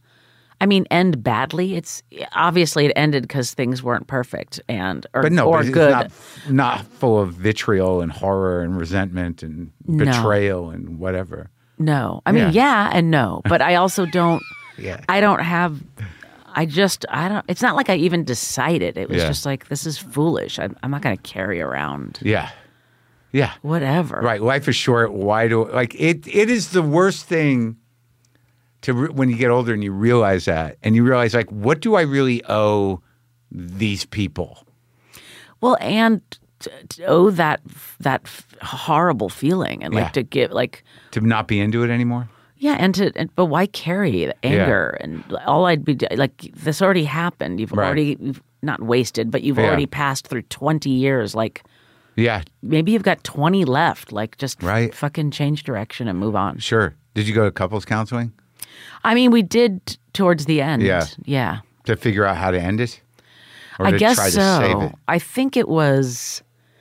B: end badly. It's obviously it ended because things weren't perfect or good.
A: It's not full of vitriol and horror and resentment and betrayal and whatever.
B: No, I mean, and no, but I also don't. I don't have. I don't. It's not like I even decided. It was just like, this is foolish. I'm not going to carry around.
A: Yeah.
B: Whatever.
A: Right. Life is short. Why do it? It is the worst thing. When you get older and you realize that, and you realize, like, what do I really owe these people? Well,
B: and to owe that horrible feeling, and
A: to not be into it anymore.
B: Yeah, but why carry the anger and all I'd be like? This already happened. You've not wasted, but you've already passed through 20 years. Like, maybe you've got 20 left. Like, just fucking change direction and move on.
A: Sure. Did you go to couples counseling?
B: I mean, we did towards the end. Yeah.
A: To figure out how to end it? Or
B: I
A: to
B: guess
A: try
B: so.
A: To save it?
B: I think it was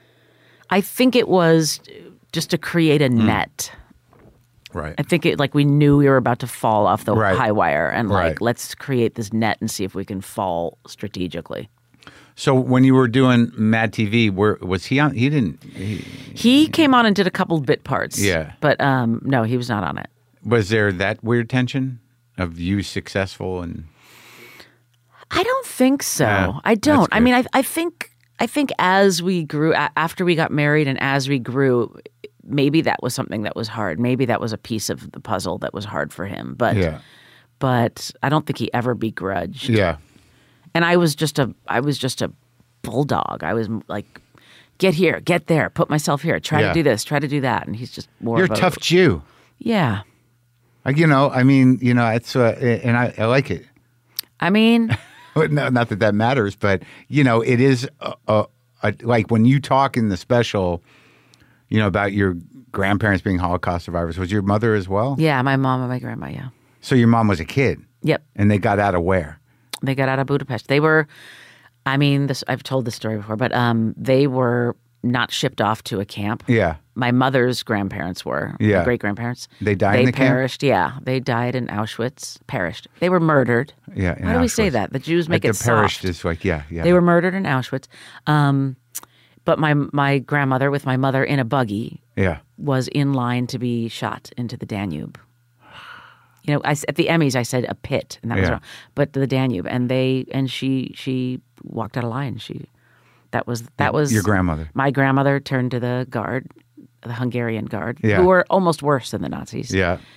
B: just to create a net.
A: Right.
B: I think we knew we were about to fall off the high wire, and let's create this net and see if we can fall strategically.
A: So when you were doing Mad TV, was he on? He didn't.
B: He came on and did a couple bit parts.
A: Yeah.
B: But no, he was not on it.
A: Was there that weird tension of you successful and?
B: I don't think so. I don't. I mean, I think as we grew, after we got married and as we grew, maybe that was something that was hard. Maybe that was a piece of the puzzle that was hard for him. But I don't think he ever begrudged.
A: Yeah.
B: And I was just a bulldog. I was like, get here, get there, put myself here, try to do this, try to do that. And he's just more.
A: You're a tough Jew.
B: Yeah.
A: It's and I like it.
B: I mean,
A: not that matters, but it is like when you talk in the special, about your grandparents being Holocaust survivors. Was your mother as well?
B: Yeah, my mom and my grandma. Yeah.
A: So your mom was a kid.
B: Yep.
A: And they got out of where?
B: They got out of Budapest. They were, I've told this story before, but they were not shipped off to a camp.
A: Yeah.
B: My mother's grandparents were.
A: Yeah.
B: Great grandparents.
A: They died in the
B: perished.
A: camp?
B: Yeah. They died in Auschwitz. Perished. They were murdered.
A: Yeah.
B: How do we say that? The Jews make it soft.
A: Perished is like, yeah.
B: They were murdered in Auschwitz. But my grandmother with my mother in a buggy was in line to be shot into the Danube. At the Emmys I said a pit, and that was wrong. But the Danube, and she walked out of line. That was
A: your grandmother.
B: My grandmother turned to the guard, the Hungarian guard,
A: who
B: were almost worse than the Nazis.
A: Yeah.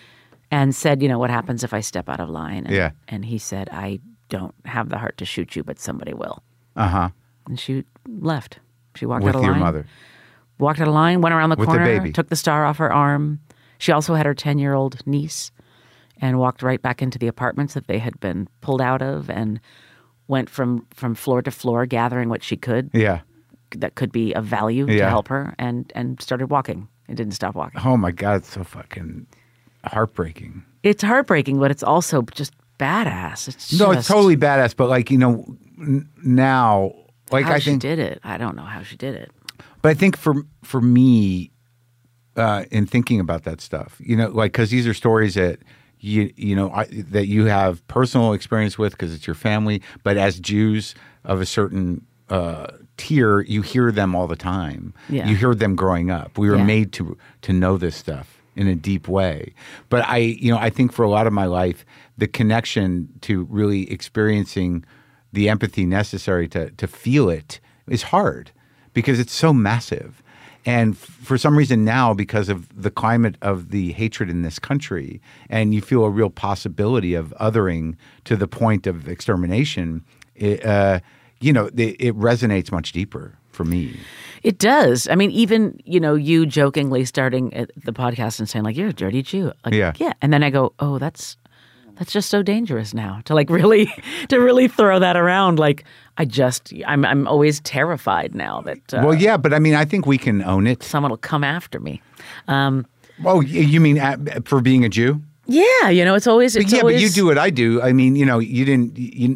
B: and said, what happens if I step out of line?
A: Yeah.
B: And he said, I don't have the heart to shoot you, but somebody will.
A: Uh-huh.
B: And she left. She walked
A: With
B: out of line.
A: your mother.
B: Walked out of line, went around the
A: With
B: corner,
A: the baby.
B: took the star off her arm. She also had her 10-year-old niece and walked right back into the apartments that they had been pulled out of and went from floor to floor gathering what she could that could be of value to help her and started walking and didn't stop walking.
A: Oh, my God. It's so fucking heartbreaking.
B: It's heartbreaking, but it's also just badass. It's
A: totally badass. But now,
B: how
A: I
B: she
A: think
B: did it. I don't know how she did it.
A: But I think for me, in thinking about that stuff, because these are stories that that you have personal experience with because it's your family. But as Jews of a certain tier, you hear them all the time.
B: Yeah.
A: You hear them growing up. We were made to know this stuff in a deep way. But I think for a lot of my life, the connection to really experiencing the empathy necessary to feel it is hard because it's so massive. And for some reason now, because of the climate of the hatred in this country, and you feel a real possibility of othering to the point of extermination, it resonates much deeper for me.
B: It does. I mean, even, you jokingly starting at the podcast and saying, like, you're a dirty Jew. Like, yeah. And then I go, oh, that's just so dangerous now to really throw that around. Like, I'm always terrified now that.
A: But I mean, I think we can own it.
B: Someone will come after me.
A: You mean for being a Jew?
B: Yeah, it's always.
A: But you do what I do. I mean, you didn't.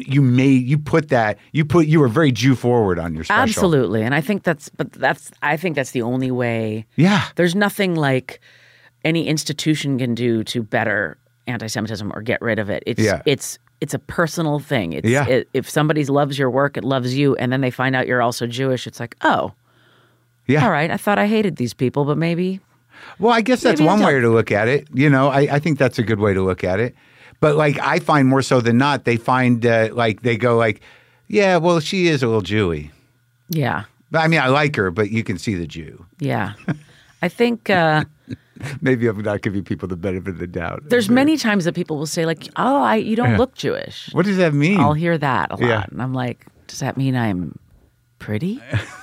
A: You were very Jew forward on your special.
B: Absolutely, and I think that's the only way.
A: Yeah,
B: there's nothing like any institution can do to better anti-Semitism or get rid of it. It's a personal thing. If somebody loves your work, it loves you, and then they find out you're also Jewish, it's like, oh, all right, I thought I hated these people, but maybe.
A: Well, I guess that's one way to look at it. I think that's a good way to look at it. But I find more so than not, they find they go yeah, well, she is a little Jewy.
B: Yeah.
A: I mean, I like her, but you can see the Jew.
B: Yeah. I think
A: maybe I'm not giving people the benefit of the doubt.
B: There's many times that people will say you don't look Jewish.
A: What does that mean?
B: I'll hear that a lot. And I'm like, does that mean I'm pretty?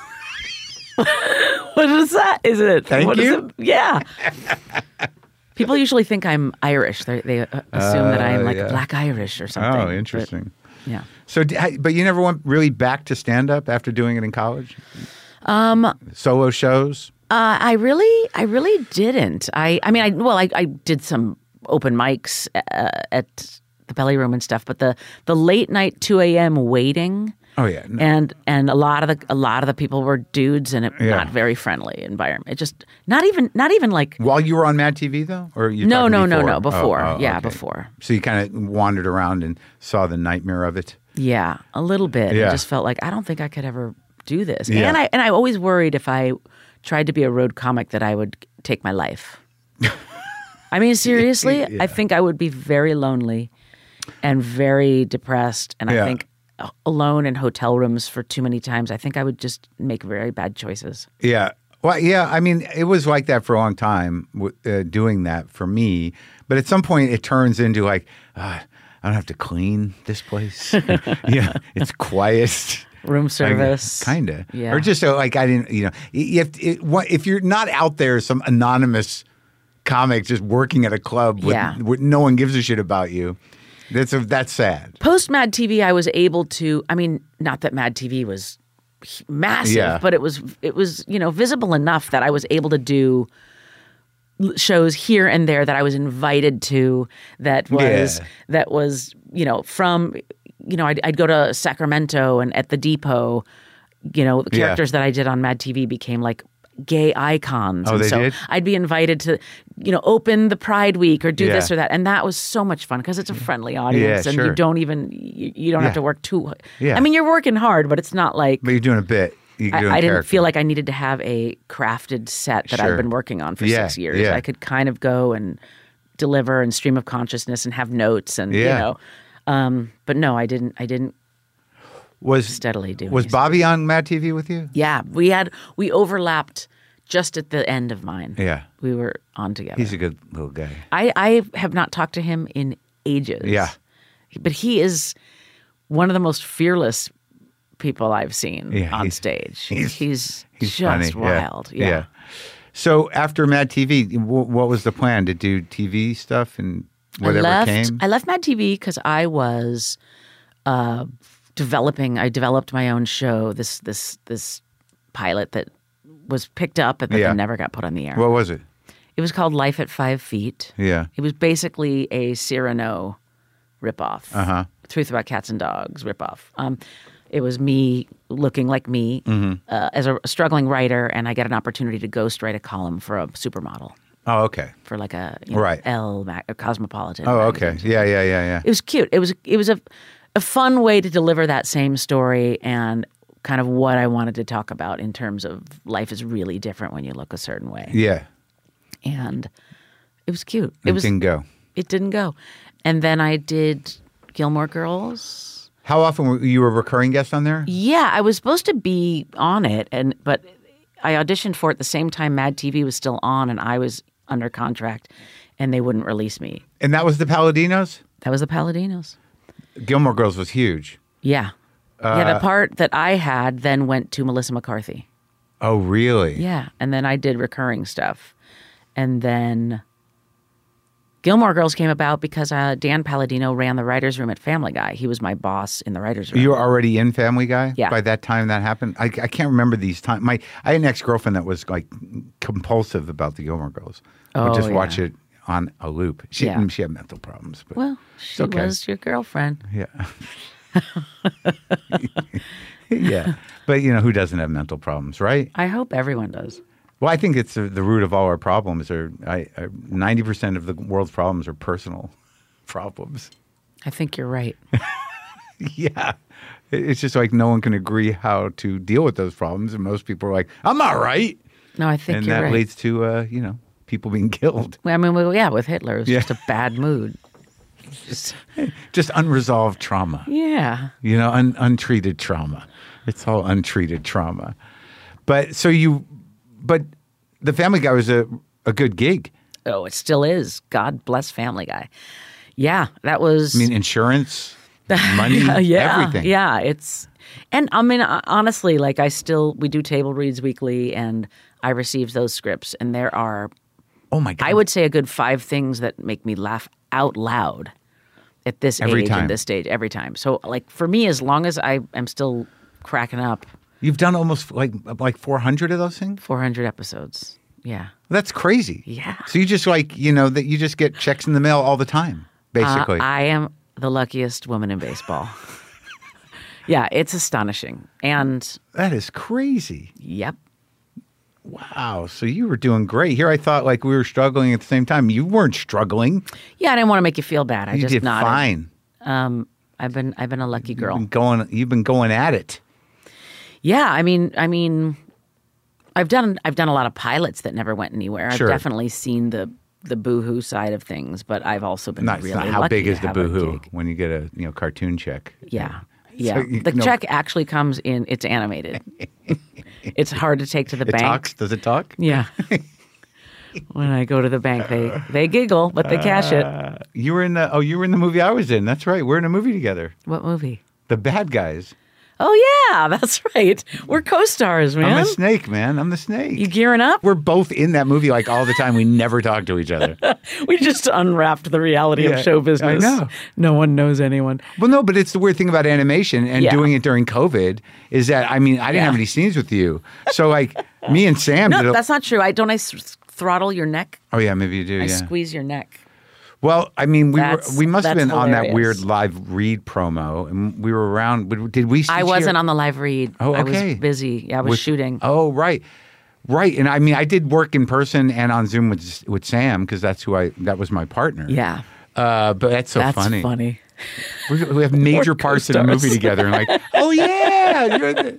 B: What is that? Is it?
A: Thank you?
B: Yeah. People usually think I'm Irish. They assume that I'm a black Irish or something.
A: Oh, interesting.
B: But, yeah.
A: So, but you never went really back to stand-up after doing it in college? Solo shows?
B: I really didn't. I did some open mics at the Belly Room and stuff, but the late night 2 a.m. waiting.
A: Oh yeah, no.
B: and a lot of the people were dudes in a not very friendly environment. It just not even like
A: while you were on Mad TV though, or you
B: no
A: before.
B: Okay.
A: Before. So you kind of wandered around and saw the nightmare of it.
B: Yeah, a little bit.
A: Yeah.
B: I just felt like I don't think I could ever do this.
A: Yeah.
B: And I always worried if I tried to be a road comic that I would take my life. I mean, seriously,
A: Yeah.
B: I think I would be very lonely and very depressed. And I think alone in hotel rooms for too many times, I think I would just make very bad choices.
A: Yeah. Well, yeah, I mean, it was like that for a long time, doing that for me. But at some point, it turns into I don't have to clean this place. Yeah, it's quiet.
B: Room service.
A: Kind of.
B: Yeah.
A: Or just so I didn't, if you're not out there, some anonymous comic just working at a club with no one gives a shit about you, that's sad.
B: Post Mad TV, I was able to, not that Mad TV was massive, but it was visible enough that I was able to do shows here and there that I was invited to that was from I'd go to Sacramento and at the Depot, the characters that I did on Mad TV became like gay icons.
A: Oh,
B: and
A: they did?
B: I'd be invited to, open the Pride Week or do this or that. And that was so much fun because it's a friendly audience and you don't have to work too hard.
A: Yeah.
B: I mean, you're working hard, but it's not like.
A: But you're doing a bit.
B: I didn't feel like I needed to have a crafted set that I'd been working on for 6 years.
A: Yeah.
B: I could kind of go and deliver and stream of consciousness and have notes and, but no, I didn't steadily do.
A: Was Bobby on Mad TV with you?
B: Yeah, we overlapped just at the end of mine.
A: Yeah.
B: We were on together.
A: He's a good little guy.
B: I have not talked to him in ages.
A: Yeah.
B: But he is one of the most fearless people I've seen on stage. He's just
A: funny.
B: wild. Yeah.
A: So after Mad TV, what was the plan? To do TV stuff and whatever came?
B: I left Mad TV because I was developed my own show, this pilot that was picked up but then never got put on the air.
A: What was it?
B: It was called Life at 5 Feet.
A: Yeah.
B: It was basically a Cyrano ripoff.
A: Uh-huh.
B: Truth About Cats and Dogs ripoff. It was me looking like me as a struggling writer, and I get an opportunity to ghostwrite a column for a supermodel.
A: Oh, okay.
B: For like a a Cosmopolitan.
A: Oh, okay. Yeah.
B: It was cute. It was a fun way to deliver that same story and kind of what I wanted to talk about in terms of life is really different when you look a certain way.
A: Yeah.
B: And it was cute.
A: It didn't go.
B: It didn't go. And then I did Gilmore Girls.
A: How often were you a recurring guest on there?
B: Yeah, I was supposed to be on it, but I auditioned for it the same time Mad TV was still on, and I was under contract, and they wouldn't release me.
A: And that was the Palladinos?
B: That was the Palladinos.
A: Gilmore Girls was huge.
B: Yeah. The part that I had then went to Melissa McCarthy.
A: Oh, really?
B: Yeah, and then I did recurring stuff. And then Gilmore Girls came about because Dan Palladino ran the writer's room at Family Guy. He was my boss in the writer's room.
A: You were already in Family Guy?
B: Yeah.
A: By that time that happened? I can't remember these times. I had an ex-girlfriend that was like compulsive about the Gilmore Girls. Would just watch it on a loop. She had mental problems. But
B: well, she was your girlfriend.
A: Yeah. Yeah. But, who doesn't have mental problems, right?
B: I hope everyone does.
A: Well, I think it's the root of all our problems. 90% of the world's problems are personal problems.
B: I think you're right.
A: Yeah. It's just like no one can agree how to deal with those problems. And most people are like, I'm all right.
B: No, I think you're right.
A: And that leads to, people being killed.
B: I mean, with Hitler, it was just a bad mood.
A: Just unresolved trauma.
B: Yeah.
A: Untreated trauma. It's all untreated trauma. But the Family Guy was a good gig.
B: Oh, it still is. God bless Family Guy. Yeah, that was...
A: insurance, money, everything.
B: Yeah, honestly, we do table reads weekly, and I received those scripts, and there are...
A: Oh, my God.
B: I would say a good 5 things that make me laugh out loud at this age and this stage every time. So, for me, as long as I am still cracking up...
A: You've done almost like 400 of those things?
B: 400 episodes, yeah.
A: That's crazy.
B: Yeah.
A: So you just that you just get checks in the mail all the time, basically.
B: I am the luckiest woman in baseball. Yeah, it's astonishing. And
A: that is crazy.
B: Yep.
A: Wow. So you were doing great. Here I thought we were struggling at the same time. You weren't struggling.
B: Yeah, I didn't want to make you feel bad.
A: You did
B: nodded.
A: Fine.
B: I've been a lucky girl.
A: You've been going at it.
B: Yeah, I mean, I've done a lot of pilots that never went anywhere.
A: Sure.
B: I've definitely seen the boohoo side of things, but I've also been really lucky.
A: How big is the
B: to
A: boohoo when you get a cartoon check?
B: Yeah, yeah. So check actually comes in. It's animated. It's hard to take to the bank.
A: Talks? Does it talk?
B: Yeah. When I go to the bank, they giggle, but they cash it.
A: You were in the movie I was in. That's right. We're in a movie together.
B: What movie?
A: The Bad Guys.
B: Oh, yeah, that's right. We're co-stars, man.
A: I'm the snake, man. I'm the snake.
B: You gearing up?
A: We're both in that movie all the time. We never talk to each other.
B: We just unwrapped the reality of show business.
A: I know.
B: No one knows anyone.
A: Well, no, but it's the weird thing about animation and doing it during COVID is that, I didn't have any scenes with you. So, me and Sam
B: No, that's not true. Don't I throttle your neck?
A: Oh, yeah, maybe you do,
B: I squeeze your neck.
A: Well, we must have been
B: hilarious.
A: on that weird live read promo, and we were around. Did we?
B: I wasn't on the live read.
A: Oh, okay.
B: I was busy. Yeah, I was shooting.
A: Oh, right. And I did work in person and on Zoom with Sam because that was my partner.
B: Yeah.
A: But that's funny.
B: That's funny.
A: We have major parts in a movie together, and oh yeah.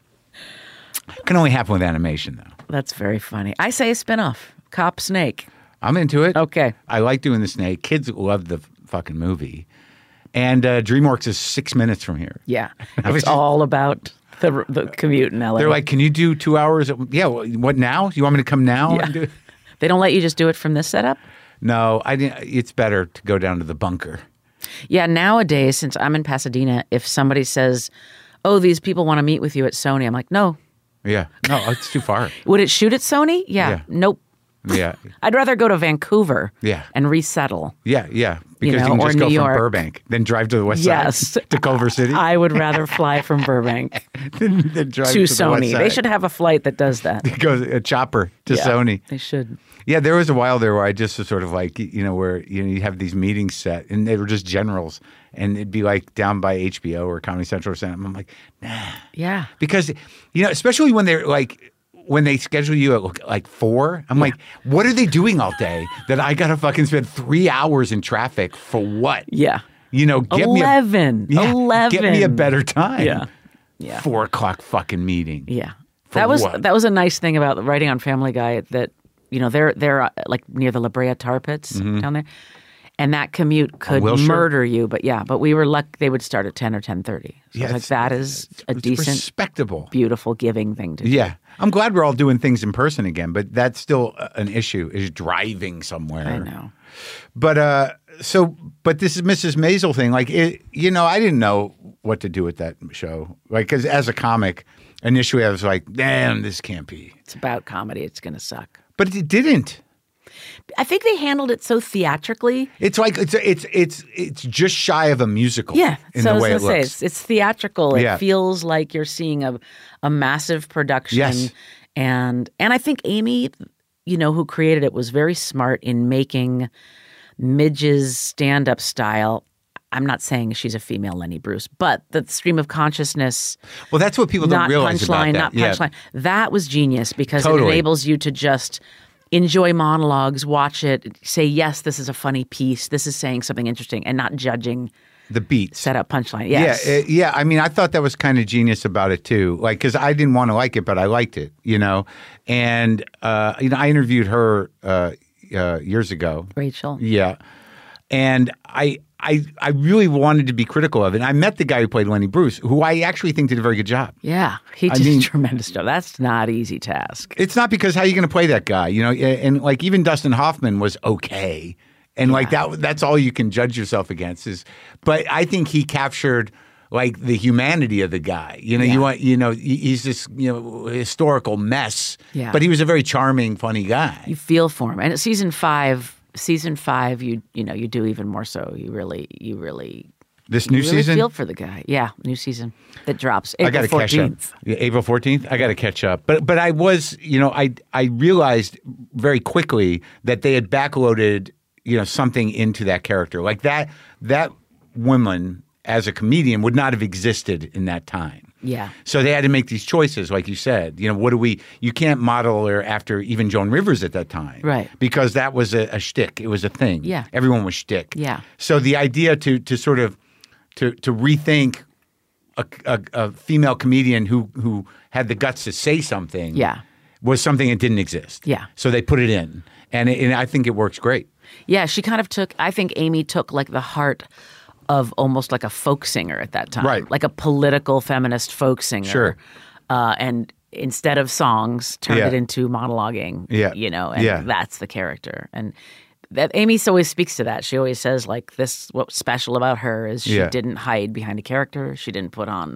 A: Can only happen with animation, though.
B: That's very funny. I say a spinoff, Cop Snake.
A: I'm into it.
B: Okay.
A: I like doing the snake. Kids love the fucking movie. And DreamWorks is 6 minutes from here.
B: Yeah. It's all about the commute in LA.
A: They're like, can you do 2 hours? Yeah. What now? You want me to come now?
B: Yeah. They don't let you just do it from this setup?
A: No, it's better to go down to the bunker.
B: Yeah, nowadays, since I'm in Pasadena, if somebody says, oh, these people want to meet with you at Sony, I'm like, no.
A: Yeah. No, it's too far.
B: Would it shoot at Sony? Yeah. Nope.
A: Yeah.
B: I'd rather go to Vancouver
A: and
B: resettle.
A: Yeah. Because you can just go from Burbank, then drive to the west side to Culver City.
B: I would rather fly from Burbank
A: then drive to
B: Sony.
A: The west side.
B: They should have a flight that does that.
A: It goes a chopper to Sony.
B: They should.
A: Yeah, there was a while there where I just was sort of like, where you have these meetings set and they were just generals and it'd be like down by HBO or Comedy Central or something. I'm like, nah.
B: Yeah.
A: Because, especially when they're like, when they schedule you at like 4, I'm like, what are they doing all day that I got to fucking spend 3 hours in traffic for what?
B: Yeah.
A: Get
B: 11.
A: Me 11. Get me a better time.
B: Yeah.
A: 4 o'clock fucking meeting.
B: Yeah. That was a nice thing about writing on Family Guy that, they're like near the La Brea tar pits down there. And that commute could murder you. But we were lucky they would start at 10 or 10:30. So that is a decent,
A: respectable,
B: beautiful, giving thing to do.
A: Yeah. I'm glad we're all doing things in person again, but that's still an issue, is driving somewhere.
B: I know.
A: But but this is Mrs. Maisel thing. Like, I didn't know what to do with that show. Like, because as a comic, initially I was like, damn, this can't be.
B: It's about comedy. It's going to suck.
A: But it didn't.
B: I think they handled it so theatrically.
A: It's like it's just shy of a musical.
B: Yeah,
A: in the way it looks.
B: It's theatrical. It feels like you're seeing a massive production.
A: Yes.
B: And I think Amy, who created it, was very smart in making Midge's stand-up style. I'm not saying she's a female Lenny Bruce, but the stream of consciousness.
A: Well, that's what people don't realize about that.
B: Not punchline. That was genius because it enables you to just enjoy monologues, watch it, say, yes, this is a funny piece. This is saying something interesting, and not judging
A: the beats.
B: Set up punchline. Yes.
A: Yeah. I mean, I thought that was kind of genius about it too. Like, because I didn't want to like it, but I liked it. And I interviewed her years ago.
B: Rachel.
A: Yeah, and I really wanted to be critical of it. And I met the guy who played Lenny Bruce, who I actually think did a very good job.
B: Yeah, he did a tremendous job. That's not an easy task.
A: It's not, because how are you going to play that guy? And like even Dustin Hoffman was okay. And like that's all you can judge yourself against but I think he captured like the humanity of the guy. He's this historical mess. Yeah. But he was a very charming, funny guy.
B: You feel for him. And at season 5, you do even more so. You really
A: this new season
B: feel for the guy. Yeah, new season that drops April 14th.
A: Catch up. Yeah, April 14th. I got to catch up. But I was, I realized very quickly that they had backloaded something into that character. Like that woman as a comedian would not have existed in that time.
B: Yeah.
A: So they had to make these choices, like you said. You can't model her after even Joan Rivers at that time.
B: Right.
A: Because that was a shtick. It was a thing.
B: Yeah.
A: Everyone was shtick.
B: Yeah.
A: So the idea to sort of to rethink a female comedian who had the guts to say something was something that didn't exist.
B: Yeah.
A: So they put it in. And I think it works great.
B: Yeah, she kind of I think Amy took like the heart of almost like a folk singer at that time.
A: Right.
B: Like a political feminist folk singer.
A: Sure.
B: And instead of songs, turned it into monologuing.
A: Yeah.
B: And that's the character. And that Amy always speaks to that. She always says like what's special about her is she didn't hide behind a character. She didn't put on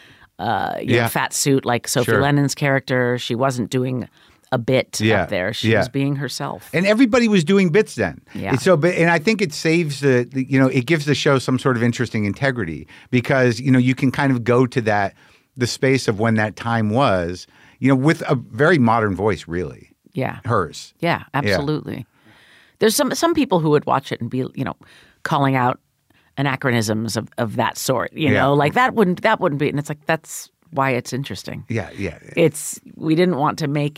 B: a fat suit like Sophie Lennon's character. She wasn't doing a bit up there. She was being herself.
A: And everybody was doing bits then.
B: Yeah.
A: And I think it saves it gives the show some sort of interesting integrity because, you can kind of go to the space of when that time was, with a very modern voice, really.
B: Yeah.
A: Hers.
B: Yeah, absolutely. Yeah. There's some people who would watch it and be, calling out anachronisms of that sort, like that wouldn't be, and it's like, that's why it's interesting.
A: Yeah.
B: We didn't want to make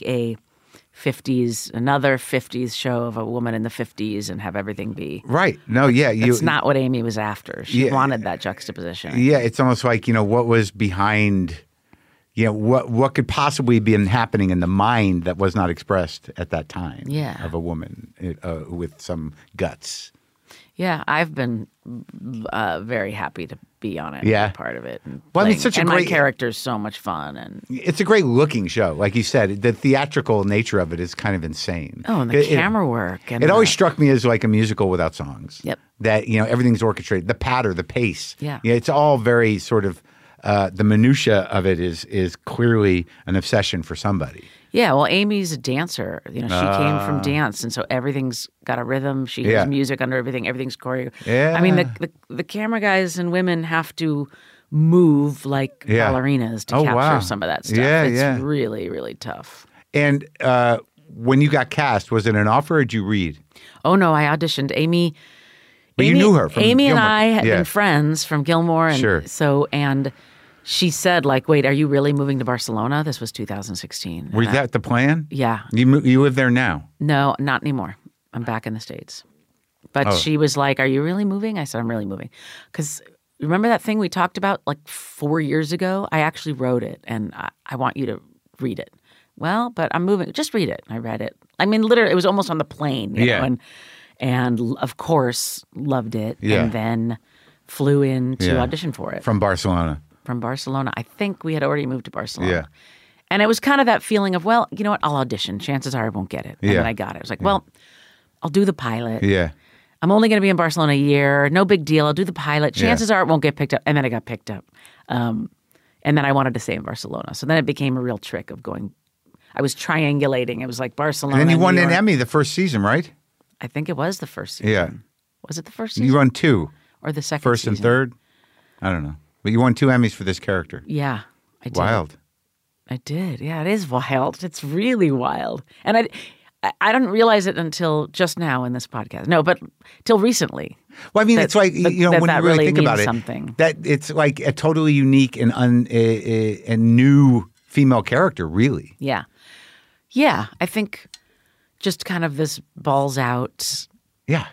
B: another 50s show of a woman in the 50s and have everything be.
A: Right. No, yeah.
B: That's not what Amy was after. She wanted that juxtaposition.
A: Yeah, it's almost like, what was behind, what could possibly be happening in the mind that was not expressed at that time of a woman with some guts.
B: Yeah, I've been very happy to be on it.
A: Yeah,
B: part of it. And
A: well, I mean, such a great
B: my character's so much fun, and
A: it's a great looking show. Like you said, the theatrical nature of it is kind of insane.
B: Oh, and the camera work. And
A: it always struck me as like a musical without songs.
B: Yep.
A: That everything's orchestrated. The patter, the pace.
B: Yeah.
A: It's all very sort of the minutia of it is clearly an obsession for somebody.
B: Yeah, well, Amy's a dancer. She came from dance, and so everything's got a rhythm. She has music under everything. Everything's choreo.
A: Yeah.
B: I mean, the camera guys and women have to move like ballerinas to capture some of that stuff.
A: Yeah,
B: it's really, really tough.
A: And when you got cast, was it an offer or did you read?
B: Oh, no, I auditioned. Amy,
A: you knew her from
B: Amy
A: Gilmore.
B: And I had been friends from Gilmore. And
A: sure.
B: And she said, like, wait, are you really moving to Barcelona? This was 2016.
A: Was that the plan?
B: Yeah.
A: You live there now?
B: No, not anymore. I'm back in the States. But she was like, are you really moving? I said, I'm really moving. Because remember that thing we talked about like 4 years ago? I actually wrote it, and I want you to read it. Well, but I'm moving. Just read it. I read it. I mean, literally, it was almost on the plane. You know, and of course, loved it. Yeah. And then flew in to audition for it.
A: From Barcelona.
B: From Barcelona. I think we had already moved to Barcelona.
A: Yeah.
B: And it was kind of that feeling of, well, you know what? I'll audition. Chances are I won't get it. And then I got it. I was like, well, I'll do the pilot.
A: Yeah.
B: I'm only going to be in Barcelona a year. No big deal. I'll do the pilot. Chances are it won't get picked up. And then I got picked up. And then I wanted to stay in Barcelona. So then it became a real trick of going. I was triangulating. It was like Barcelona.
A: And then you won an Emmy the first season, right?
B: I think it was the first season.
A: Yeah.
B: Was it the first season?
A: You won 2.
B: Or the second
A: First
B: season.
A: and third? I don't know. But you won 2 Emmys for this character.
B: Yeah, I did.
A: Wild.
B: I did. Yeah, it is wild. It's really wild. And I didn't realize it until just now in this podcast. No, but till recently.
A: Well, I mean, it's like, when you really think about it,
B: something.
A: That it's like a totally unique and new female character, really.
B: Yeah. Yeah, I think just kind of this balls out.
A: Yeah.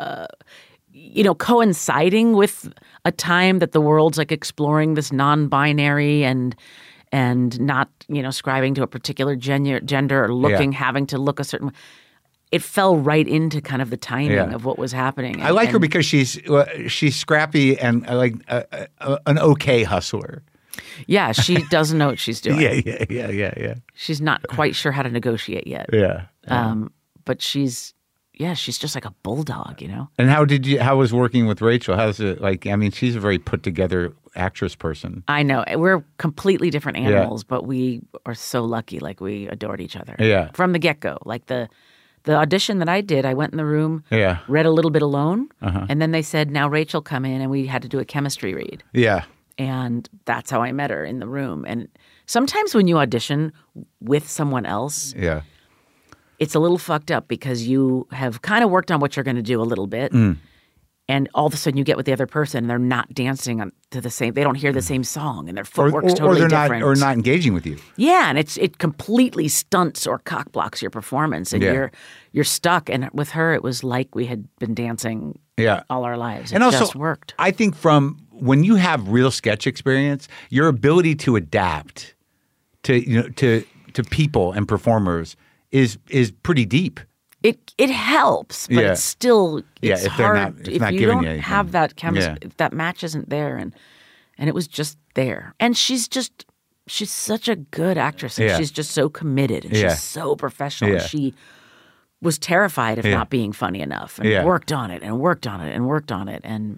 B: Coinciding with a time that the world's like exploring this non-binary and not, ascribing to a particular gender or having to look a certain way. It fell right into kind of the timing of what was happening.
A: I like her because she's scrappy and like an okay hustler.
B: Yeah, she doesn't know what she's doing.
A: Yeah.
B: She's not quite sure how to negotiate yet.
A: Yeah.
B: But she's just like a bulldog,
A: And how was working with Rachel? How's it like? I mean, she's a very put together actress person.
B: I know. We're completely different animals, but we are so lucky. Like, we adored each other.
A: Yeah.
B: From the get-go. Like the audition that I did, I went in the room, read a little bit alone, and then they said, now Rachel, come in, and we had to do a chemistry read.
A: Yeah.
B: And that's how I met her, in the room. And sometimes when you audition with someone else, it's a little fucked up because you have kind of worked on what you're going to do a little bit. And all of a sudden you get with the other person and they're not dancing to the same, they don't hear the same song and their footwork's totally different.
A: Or not engaging with you.
B: Yeah, and it completely stunts or cockblocks your performance and you're stuck. And with her, it was like we had been dancing all our lives. It just worked.
A: I think from when you have real sketch experience, your ability to adapt to people and performers is pretty deep.
B: It helps, but it's still it's hard if you don't have that chemistry. If that match isn't there, and it was just there. And she's such a good actress, and she's just so committed, and she's so professional. Yeah. She was terrified of not being funny enough, and worked on it, and worked on it, and worked on it, and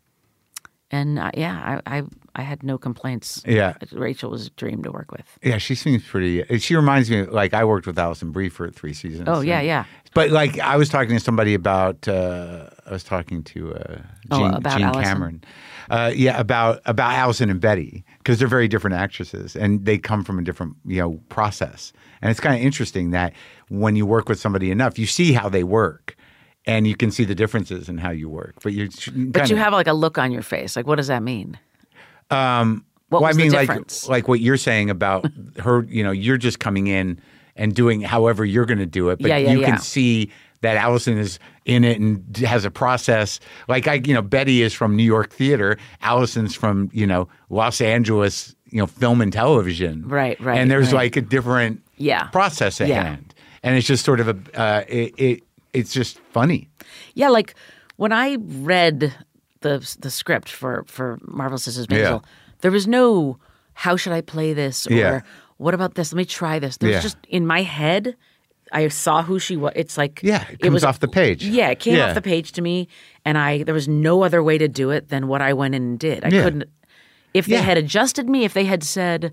B: I had no complaints. Yeah. Rachel was a dream to work with.
A: Yeah, she seems pretty. She reminds me, like, I worked with Alison Brie for 3 seasons.
B: Oh, yeah.
A: But, like, I was talking to somebody about, Gene Cameron. About Allison and Betty, because they're very different actresses, and they come from a different, process. And it's kind of interesting that when you work with somebody enough, you see how they work. And you can see the differences in how you work. But you
B: have like a look on your face. Like, what does that mean?
A: What was the difference? Like what you're saying about her, you're just coming in and doing however you're going to do it. But you can see that Allison is in it and has a process. Like, Betty is from New York theater. Allison's from, Los Angeles, film and television.
B: Right.
A: And there's like a different process at hand. And it's just sort of it's just funny.
B: Yeah, like When I read the script for Marvelous Mrs. Maisel, there was no how should I play this or what about this? Let me try this. There's just in my head. I saw who she was. It's like
A: it comes off the page.
B: Yeah, it came off the page to me, and there was no other way to do it than what I went in and did. I couldn't. If they had adjusted me, if they had said,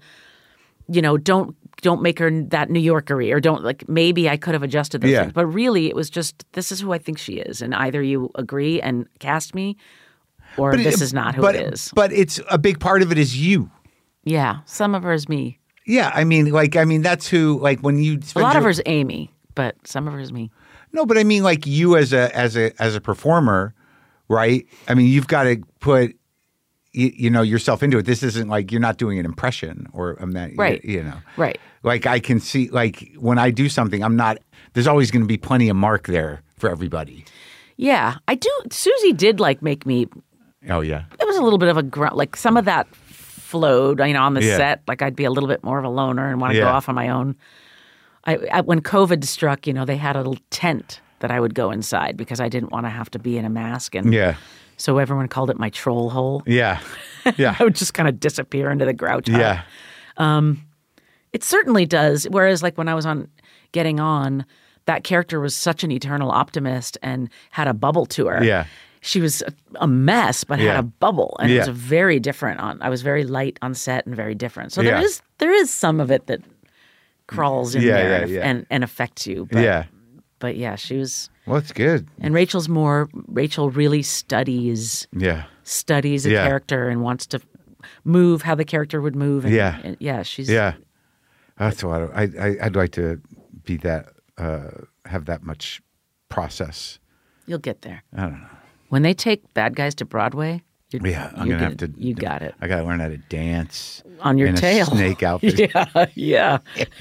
B: don't make her that New Yorker-y, or don't maybe I could have adjusted those things. But really, it was just this is who I think she is, and either you agree and cast me, or this is not who it is.
A: But it's a big part of it is you.
B: Yeah, some of her is me.
A: Yeah, I mean, that's who. Like when you
B: a lot of her is Amy, but some of her is me.
A: No, but I mean, like you as a performer, right? I mean, you've got to put yourself into it. This isn't like you're not doing an impression or
B: right. Right.
A: Like I can see, like when I do something, I'm not. There's always going to be plenty of Mark there for everybody.
B: Yeah, I do. Susie did make me.
A: Oh yeah.
B: It was a little bit of a grunt. Like some of that flowed, on the set. Like I'd be a little bit more of a loner and want to go off on my own. When COVID struck, they had a little tent that I would go inside because I didn't want to have to be in a mask. And so everyone called it my troll hole.
A: Yeah. Yeah.
B: I would just kind of disappear into the grouch hut.
A: Yeah.
B: It certainly does. Whereas like when I was on Getting On, that character was such an eternal optimist and had a bubble to her.
A: Yeah.
B: She was a mess, but had a bubble, and it was very different. I was very light on set and very different. So there is some of it that crawls in there and affects you. But she was.
A: Well, it's good.
B: And Rachel really studies a character and wants to move how the character would move. And, she's.
A: Yeah, that's what I'd like to be that have that much process.
B: You'll get there.
A: I don't know.
B: When they take Bad Guys to Broadway,
A: I'm gonna have to.
B: You got it.
A: I got to learn how to dance
B: on your
A: in
B: tail.
A: A snake outfit.
B: Yeah.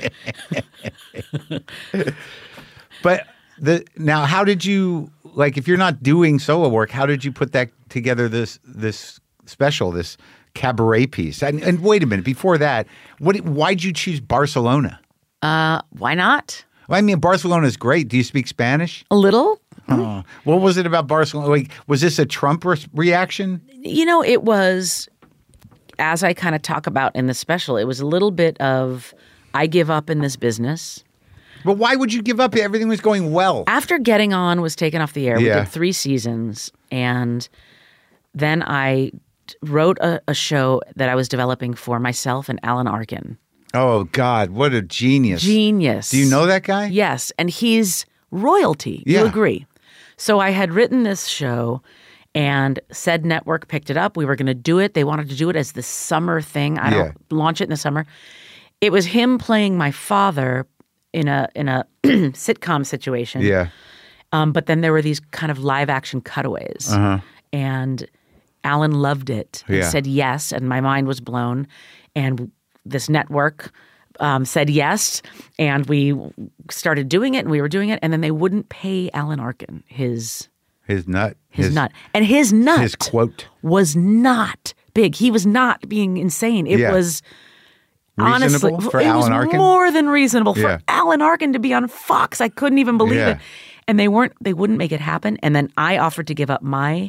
A: But now, how did you if you're not doing solo work? How did you put that together? This special, this cabaret piece. And wait a minute, before that, why'd you choose Barcelona?
B: Why not?
A: Well, I mean, Barcelona is great. Do you speak Spanish?
B: A little.
A: What was it about Barcelona? Was this a Trump reaction?
B: It was, as I kind of talk about in the special, it was a little bit of, I give up in this business.
A: But why would you give up? Everything was going well.
B: After Getting On was taken off the air, we did 3 seasons, and then I wrote a show that I was developing for myself and Alan Arkin.
A: Oh, God, what a genius.
B: Genius.
A: Do you know that guy?
B: Yes, and he's royalty.
A: Yeah.
B: You agree. So I had written this show, and said network picked it up. We were going to do it. They wanted to do it as the summer thing. I don't launch it in the summer. It was him playing my father in a sitcom situation.
A: Yeah.
B: But then there were these kind of live action cutaways.
A: Uh-huh.
B: And Alan loved it and said yes, and my mind was blown. And this network said yes, and we started doing it, and we were doing it, and then they wouldn't pay Alan Arkin his
A: nut.
B: And his nut
A: his quote
B: was not big. He was not being insane. It was
A: reasonable
B: honestly
A: for Alan Arkin?
B: More than reasonable for Alan Arkin to be on Fox. I couldn't even believe it. And they wouldn't make it happen. And then I offered to give up my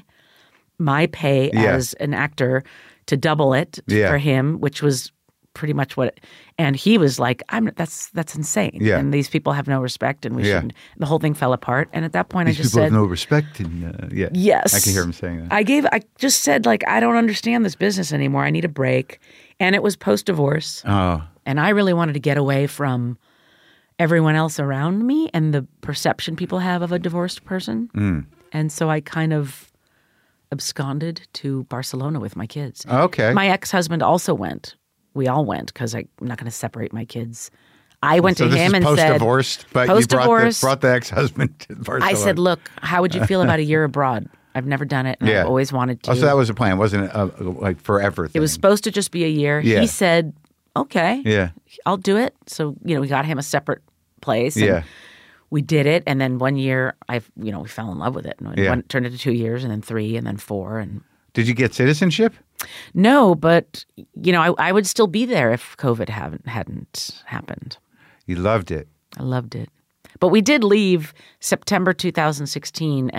B: pay as an actor to double it for him, which was pretty much what and he was like, that's insane.
A: Yeah.
B: And these people have no respect, and we shouldn't. The whole thing fell apart. And at that point,
A: these
B: I just
A: people
B: said,
A: have no respect. And
B: yes,
A: I can hear him saying that.
B: I just said, I don't understand this business anymore. I need a break. And it was post-divorce.
A: Oh.
B: And I really wanted to get away from everyone else around me and the perception people have of a divorced person.
A: Mm.
B: And so I kind of absconded to Barcelona with my kids.
A: Okay.
B: My ex-husband also went. We all went because I'm not going to separate my kids. I went to him and said,
A: post-divorced, but you brought the ex-husband to Barcelona.
B: I said, look, how would you feel about a year abroad? I've never done it, and I've always wanted to.
A: Oh, so that was a plan. It wasn't a forever thing.
B: It was supposed to just be a year. Yeah. He said, okay, I'll do it. So, we got him a separate place. And we did it. And then 1 year, we fell in love with it. And it turned into 2 years, and then 3, and then 4. And
A: did you get citizenship?
B: No, but, I would still be there if COVID hadn't happened.
A: You loved it.
B: I loved it. But we did leave September 2016, and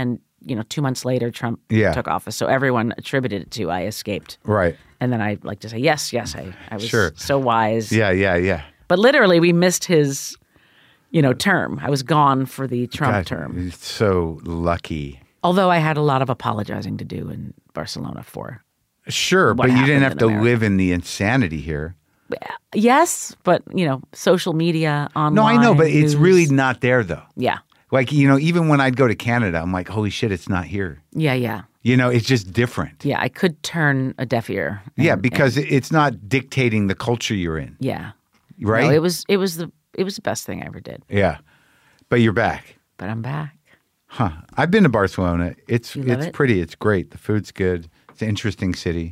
B: 2 months later, Trump took office. So everyone attributed it to I escaped.
A: Right.
B: And then I like to say, yes, I was
A: Sure.
B: so wise.
A: Yeah.
B: But literally, we missed his, term. I was gone for the Trump term.
A: He's so lucky.
B: Although I had a lot of apologizing to do in Barcelona for.
A: Sure, but you didn't have to live in the insanity here.
B: Yes, but, social media, online.
A: No, I know, but
B: news.
A: it's really not there, though.
B: Yeah.
A: Like, even when I'd go to Canada, I'm like, holy shit, it's not here.
B: Yeah.
A: It's just different.
B: Yeah, I could turn a deaf ear.
A: Because it's not dictating the culture you're in.
B: Yeah.
A: Right?
B: No, it was the best thing I ever did.
A: Yeah. But you're back.
B: But I'm back.
A: Huh. I've been to Barcelona. It's
B: it?
A: pretty. It's great. The food's good. It's an interesting city.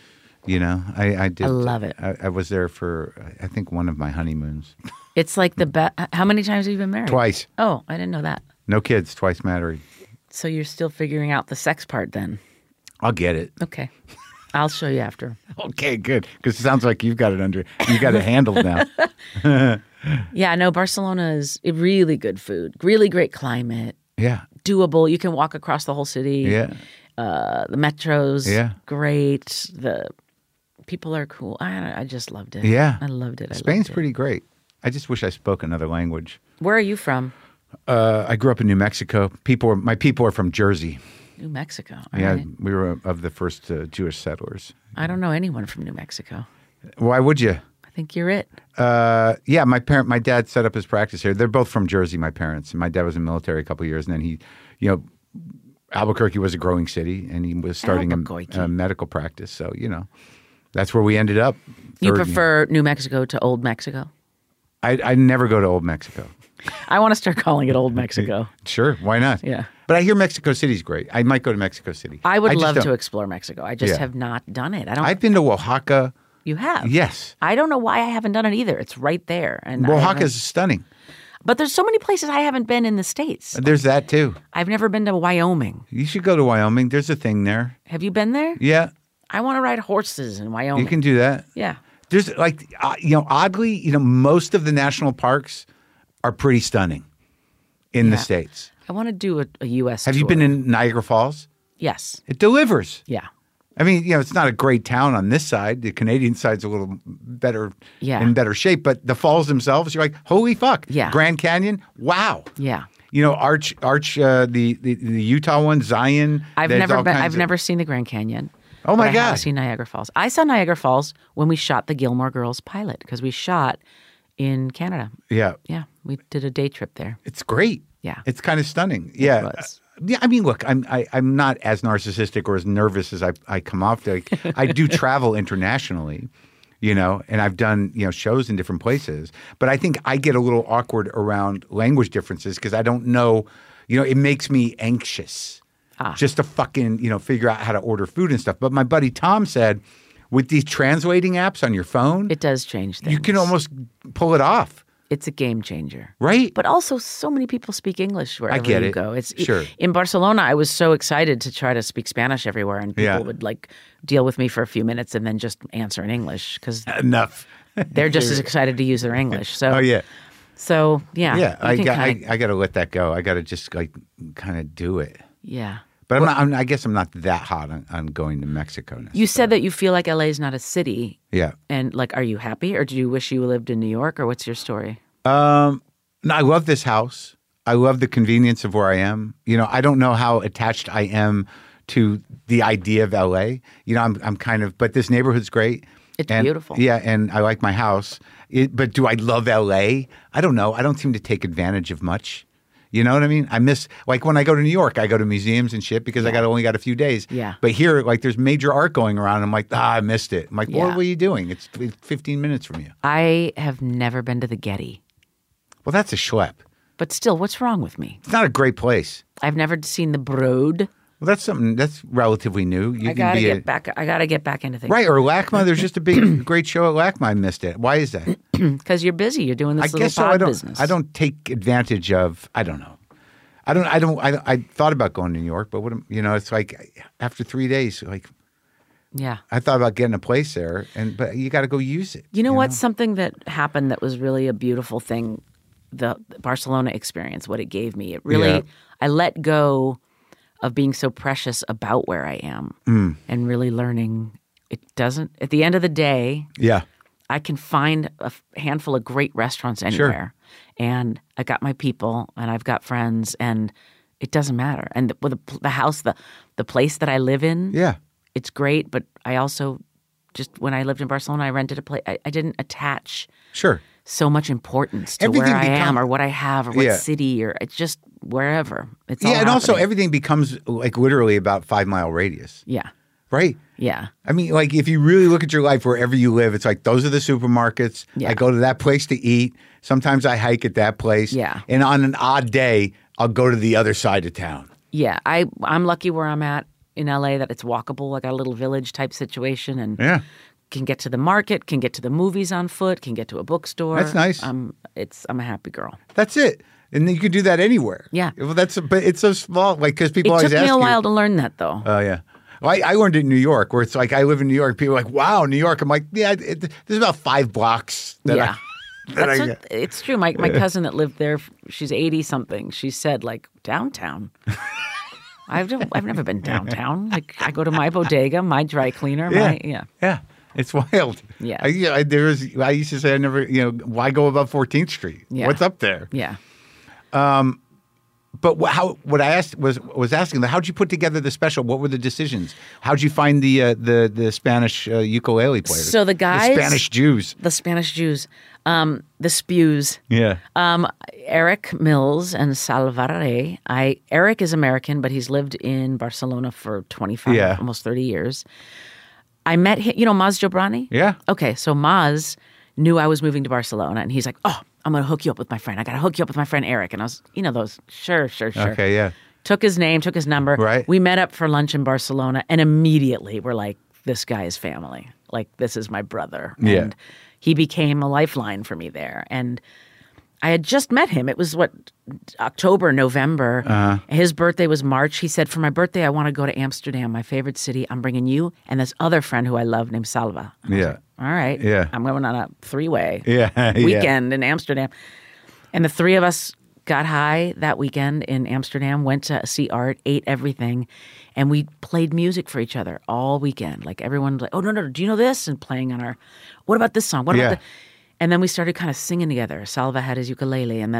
A: I did.
B: I love it.
A: I was there for, I think, one of my honeymoons.
B: It's like the best. How many times have you been married?
A: Twice.
B: Oh, I didn't know that.
A: No kids, twice married.
B: So you're still figuring out the sex part then?
A: I'll get it.
B: Okay. I'll show you after.
A: Okay, good. Because it sounds like you got it handled now.
B: Yeah, no, Barcelona is really good food, really great climate.
A: Yeah.
B: Doable. You can walk across the whole city.
A: Yeah.
B: The metro's great. The people are cool. I just loved it.
A: Yeah.
B: I loved it.
A: Spain's pretty great. I just wish I spoke another language.
B: Where are you from?
A: I grew up in New Mexico. My people are from Jersey.
B: New Mexico. All
A: yeah,
B: right.
A: we were of the first Jewish settlers.
B: I don't know anyone from New Mexico.
A: Why would you?
B: I think you're it.
A: Yeah, my dad set up his practice here. They're both from Jersey, my parents. And my dad was in the military a couple of years, and then he, Albuquerque was a growing city, and he was starting a medical practice. So, that's where we ended up.
B: You prefer New Mexico to Old Mexico?
A: I never go to Old Mexico.
B: I want to start calling it Old Mexico.
A: Sure, why not?
B: Yeah.
A: But I hear Mexico City's great. I might go to Mexico City.
B: I would love to explore Mexico. I just have not done it.
A: I've been to Oaxaca.
B: You have?
A: Yes.
B: I don't know why I haven't done it either. It's right there. And
A: Oaxaca's stunning.
B: But there's so many places I haven't been in the States.
A: There's that too.
B: I've never been to Wyoming.
A: You should go to Wyoming. There's a thing there.
B: Have you been there?
A: Yeah.
B: I want to ride horses in Wyoming.
A: You can do that.
B: Yeah.
A: There's oddly, most of the national parks are pretty stunning in the States.
B: I want to do a U.S.
A: Have you been in Niagara Falls?
B: Yes.
A: It delivers.
B: Yeah.
A: I mean, it's not a great town on this side. The Canadian side's a little better, in better shape. But the falls themselves, you're like, holy fuck.
B: Yeah.
A: Grand Canyon, wow.
B: Yeah.
A: Arch, the Utah one, Zion.
B: I've never seen the Grand Canyon.
A: Oh my God.
B: I've seen Niagara Falls. I saw Niagara Falls when we shot the Gilmore Girls pilot because we shot in Canada.
A: Yeah.
B: Yeah. We did a day trip there.
A: It's great.
B: Yeah.
A: It's kind of stunning. Yeah. Yeah, I mean, look, I'm not as narcissistic or as nervous as I come off. I do travel internationally, and I've done shows in different places. But I think I get a little awkward around language differences because I don't know. It makes me anxious just to fucking figure out how to order food and stuff. But my buddy Tom said, with these translating apps on your phone,
B: it does change things.
A: You can almost pull it off.
B: It's a game changer.
A: Right.
B: But also so many people speak English wherever you go.
A: Sure.
B: In Barcelona, I was so excited to try to speak Spanish everywhere, and people would deal with me for a few minutes and then just answer in English because
A: enough.
B: They're just as excited to use their English. So So yeah.
A: Yeah. I got to let that go. I got to just kind of do it.
B: Yeah.
A: But I guess I'm not that hot on going to Mexico now.
B: You said that you feel like LA is not a city.
A: Yeah.
B: And are you happy, or do you wish you lived in New York, or what's your story?
A: No, I love this house. I love the convenience of where I am. I don't know how attached I am to the idea of LA. I'm kind of, but this neighborhood's great.
B: It's beautiful.
A: Yeah, and I like my house. But do I love LA? I don't know. I don't seem to take advantage of much. You know what I mean? I miss, when I go to New York, I go to museums and shit because I only got a few days.
B: Yeah.
A: But here, there's major art going around. I'm like, I missed it. I'm like, what were you doing? It's 15 minutes from you.
B: I have never been to the Getty.
A: Well, that's a schlep.
B: But still, what's wrong with me?
A: It's not a great place.
B: I've never seen the Broad.
A: Well, that's something that's relatively new.
B: I gotta get back into things.
A: Right, or LACMA. There's just a great show at LACMA. I missed it. Why is that?
B: Because you're busy. You're doing this little pod business.
A: I don't take advantage of. I don't know. I thought about going to New York, but it's like after 3 days,
B: yeah.
A: I thought about getting a place there, but you got to go use it.
B: You know what? Something that happened that was really a beautiful thing, the Barcelona experience, what it gave me. It really, I let go of being so precious about where I am and really learning it doesn't, at the end of the day, I can find a handful of great restaurants anywhere. And I got my people and I've got friends and it doesn't matter. And the house, the place that I live in, it's great. But I also just, when I lived in Barcelona, I rented a place. I didn't attach so much importance to where I am or what I have or what city or it's just wherever. It's all
A: and
B: happening.
A: also everything becomes like literally about 5 mile radius.
B: Yeah.
A: Right?
B: Yeah.
A: I mean, like if you really look at your life wherever you live, it's like those are the supermarkets.
B: Yeah.
A: I go to that place to eat. Sometimes I hike at that place.
B: Yeah.
A: And on an odd day, I'll go to the other side of town.
B: Yeah. I'm lucky where I'm at in LA that it's walkable. I got a little village type situation and can get to the market, can get to the movies on foot, can get to a bookstore.
A: That's nice.
B: I'm a happy girl.
A: That's it. And you can do that anywhere.
B: Yeah.
A: Well, but it's so small, like because people always ask you.
B: It took me a while to learn that, though.
A: Oh yeah. Well, I learned it in New York, where it's like I live in New York. People are like, "Wow, New York." I'm like, "Yeah, there's about 5 blocks."
B: It's true. My cousin that lived there, she's 80 something. She said like downtown. I've never been downtown. Like I go to my bodega, my dry cleaner,
A: yeah. It's wild.
B: Yeah.
A: I used to say I never, why go above 14th Street?
B: Yeah.
A: What's up there?
B: Yeah.
A: But what I asked was asking, how'd you put together the special? What were the decisions? How'd you find the Spanish ukulele players?
B: So the guys,
A: the Spanish Jews,
B: the Spews.
A: Yeah.
B: Eric Mills and Salvare. Eric is American, but he's lived in Barcelona for 25, almost 30 years. I met him, Maz Jobrani?
A: Yeah.
B: Okay, so Maz knew I was moving to Barcelona, and he's like, oh, I'm going to hook you up with my friend. I got to hook you up with my friend Eric. And I was, those, sure.
A: Okay, yeah.
B: Took his name, took his number.
A: Right.
B: We met up for lunch in Barcelona, and immediately we're like, this guy is family. Like, this is my brother.
A: Yeah.
B: And he became a lifeline for me there. And I had just met him. It was, October, November. His birthday was March. He said, for my birthday, I want to go to Amsterdam, my favorite city. I'm bringing you and this other friend who I love named Salva.
A: Yeah.
B: All right.
A: Yeah.
B: I'm going on a 3-way
A: weekend
B: weekend in Amsterdam. And the three of us got high that weekend in Amsterdam, went to see art, ate everything, and we played music for each other all weekend. Like everyone was like, oh, no, do you know this? And playing on our, what about this song? What about And then we started kind of singing together. Salva had his ukulele, and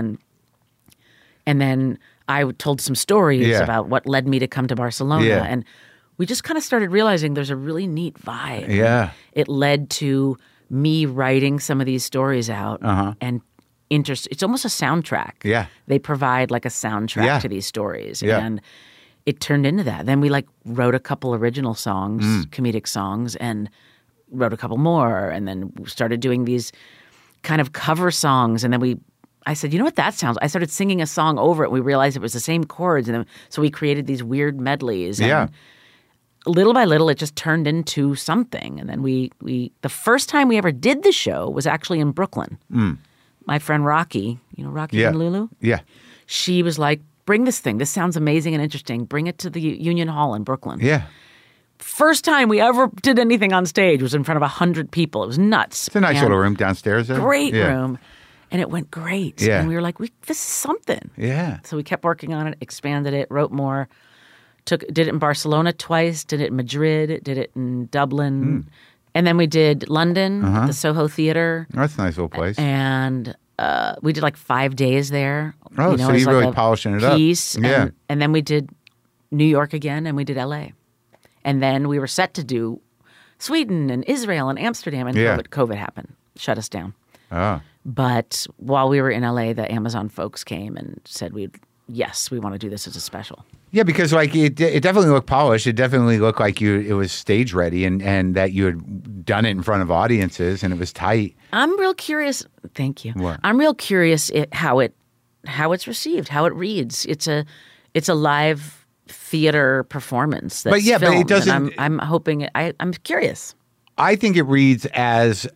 B: then I told some stories about what led me to come to Barcelona.
A: Yeah.
B: And we just kind of started realizing there's a really neat vibe.
A: Yeah.
B: It led to me writing some of these stories out and it's almost a soundtrack.
A: Yeah.
B: They provide like a soundtrack to these stories.
A: Yeah.
B: And it turned into that. Then we wrote a couple original songs, comedic songs, and wrote a couple more. And then we started doing these kind of cover songs. And then I said, you know what that sounds? I started singing a song over it. We realized it was the same chords. And then, so we created these weird medleys. And little by little, it just turned into something. And then the first time we ever did the show was actually in Brooklyn. My friend Rocky, Rocky and Lulu?
A: Yeah.
B: She was like, bring this thing. This sounds amazing and interesting. Bring it to the Union Hall in Brooklyn.
A: Yeah.
B: First time we ever did anything on stage was in front of 100 people. It was nuts.
A: It's a nice little room downstairs there.
B: Great room. And it went great.
A: Yeah.
B: And we were like, this is something.
A: Yeah.
B: So we kept working on it, expanded it, wrote more. Did it in Barcelona twice, did it in Madrid, did it in Dublin. And then we did London, the Soho Theater.
A: That's a nice little place.
B: And we did 5 days there.
A: Oh, so you're really polishing it up.
B: Yeah. And then we did New York again, and we did LA. And then we were set to do Sweden and Israel and Amsterdam, and COVID happened, shut us down.
A: Oh.
B: But while we were in LA, the Amazon folks came and said, we want to do this as a special.
A: Yeah, because it definitely looked polished. It definitely looked like it was stage ready and that you had done it in front of audiences and it was tight.
B: I'm real curious. Thank you.
A: What?
B: I'm real curious how it's received, how it reads. It's a live theater performance. That's
A: but
B: filmed,
A: it doesn't.
B: I'm hoping. I'm curious.
A: I think it reads as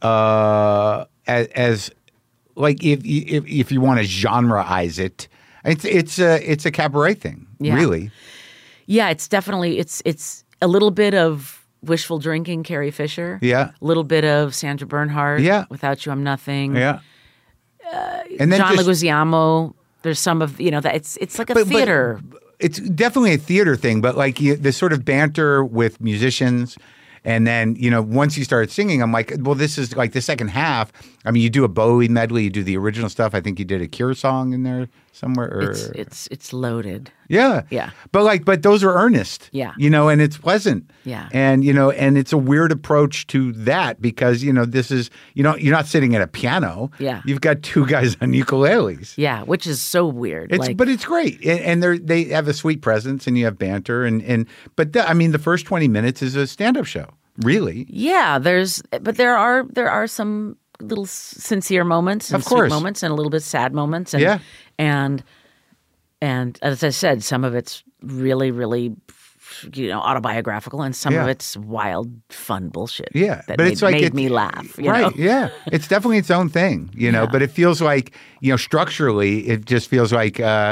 A: like if you want to genreize it. It's a cabaret thing, really.
B: Yeah, it's definitely it's a little bit of wishful drinking, Carrie Fisher.
A: Yeah,
B: a little bit of Sandra Bernhard.
A: Yeah,
B: Without You I'm Nothing.
A: Yeah, and then
B: John Leguizamo. There's some of that. It's like a theater.
A: it's definitely a theater thing, but like the sort of banter with musicians. And then, once you started singing, I'm like, well, this is like the second half. I mean, you do a Bowie medley, you do the original stuff. I think you did a Cure song in there somewhere. Or...
B: It's loaded.
A: Yeah.
B: Yeah.
A: But those are earnest.
B: Yeah.
A: And it's pleasant.
B: Yeah.
A: And, and it's a weird approach to that because, this is, you're not sitting at a piano.
B: Yeah.
A: You've got two guys on ukuleles.
B: Yeah, which is so weird.
A: But it's great. And they have a sweet presence and you have banter. But the first 20 minutes is a stand-up show. Really?
B: Yeah, there are some little sincere moments and sweet moments and a little bit sad moments. And, and as I said, some of it's really, really, autobiographical, and some of it's wild, fun bullshit.
A: Yeah,
B: that made me laugh.
A: Right? Yeah, it's definitely its own thing. But it feels like structurally, it just feels like a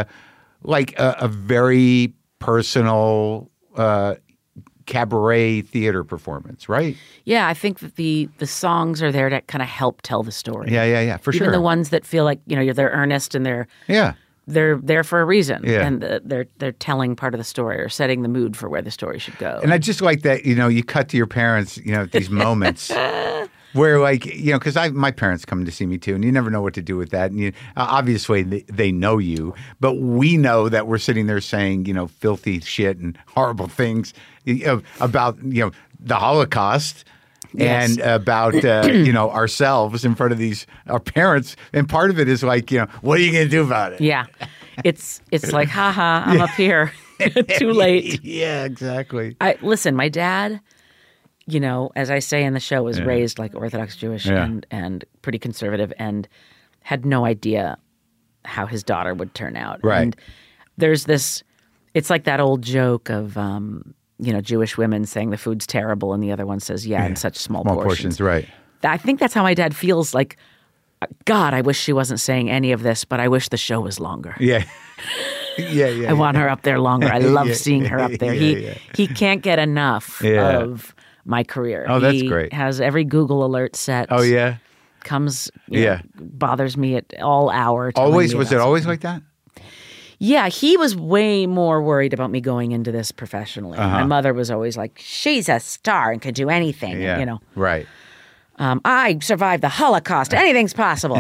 A: very personal. Cabaret theater performance, right?
B: Yeah, I think that the songs are there to kind of help tell the story.
A: Yeah, for sure.
B: Even the ones that feel like they're earnest and they're there for a reason, and they're telling part of the story or setting the mood for where the story should go.
A: And I just like that you cut to your parents at these moments. Where because my parents come to see me too, and you never know what to do with that. And obviously they know you, but we know that we're sitting there saying filthy shit and horrible things about the Holocaust. Yes. And about ourselves in front of our parents, and part of it is like what are you going to do about it?
B: Yeah, it's like haha, I'm up here, too late.
A: Yeah, exactly.
B: Listen, my dad. As I say in the show, was raised like Orthodox Jewish and pretty conservative, and had no idea how his daughter would turn out.
A: Right.
B: And there's this, it's like that old joke of, Jewish women saying the food's terrible, and the other one says, in such small portions.
A: Right.
B: I think that's how my dad feels like, God, I wish she wasn't saying any of this, but I wish the show was longer.
A: Yeah. Yeah.
B: I want her up there longer. I love seeing her up there. He can't get enough of my career.
A: Oh, that's great.
B: Has every Google alert set.
A: Oh, yeah.
B: Comes, bothers me at all hour.
A: Always? Was it always like that?
B: Yeah, he was way more worried about me going into this professionally. My mother was always like, she's a star and could do anything,
A: Right.
B: I survived the Holocaust. Anything's possible.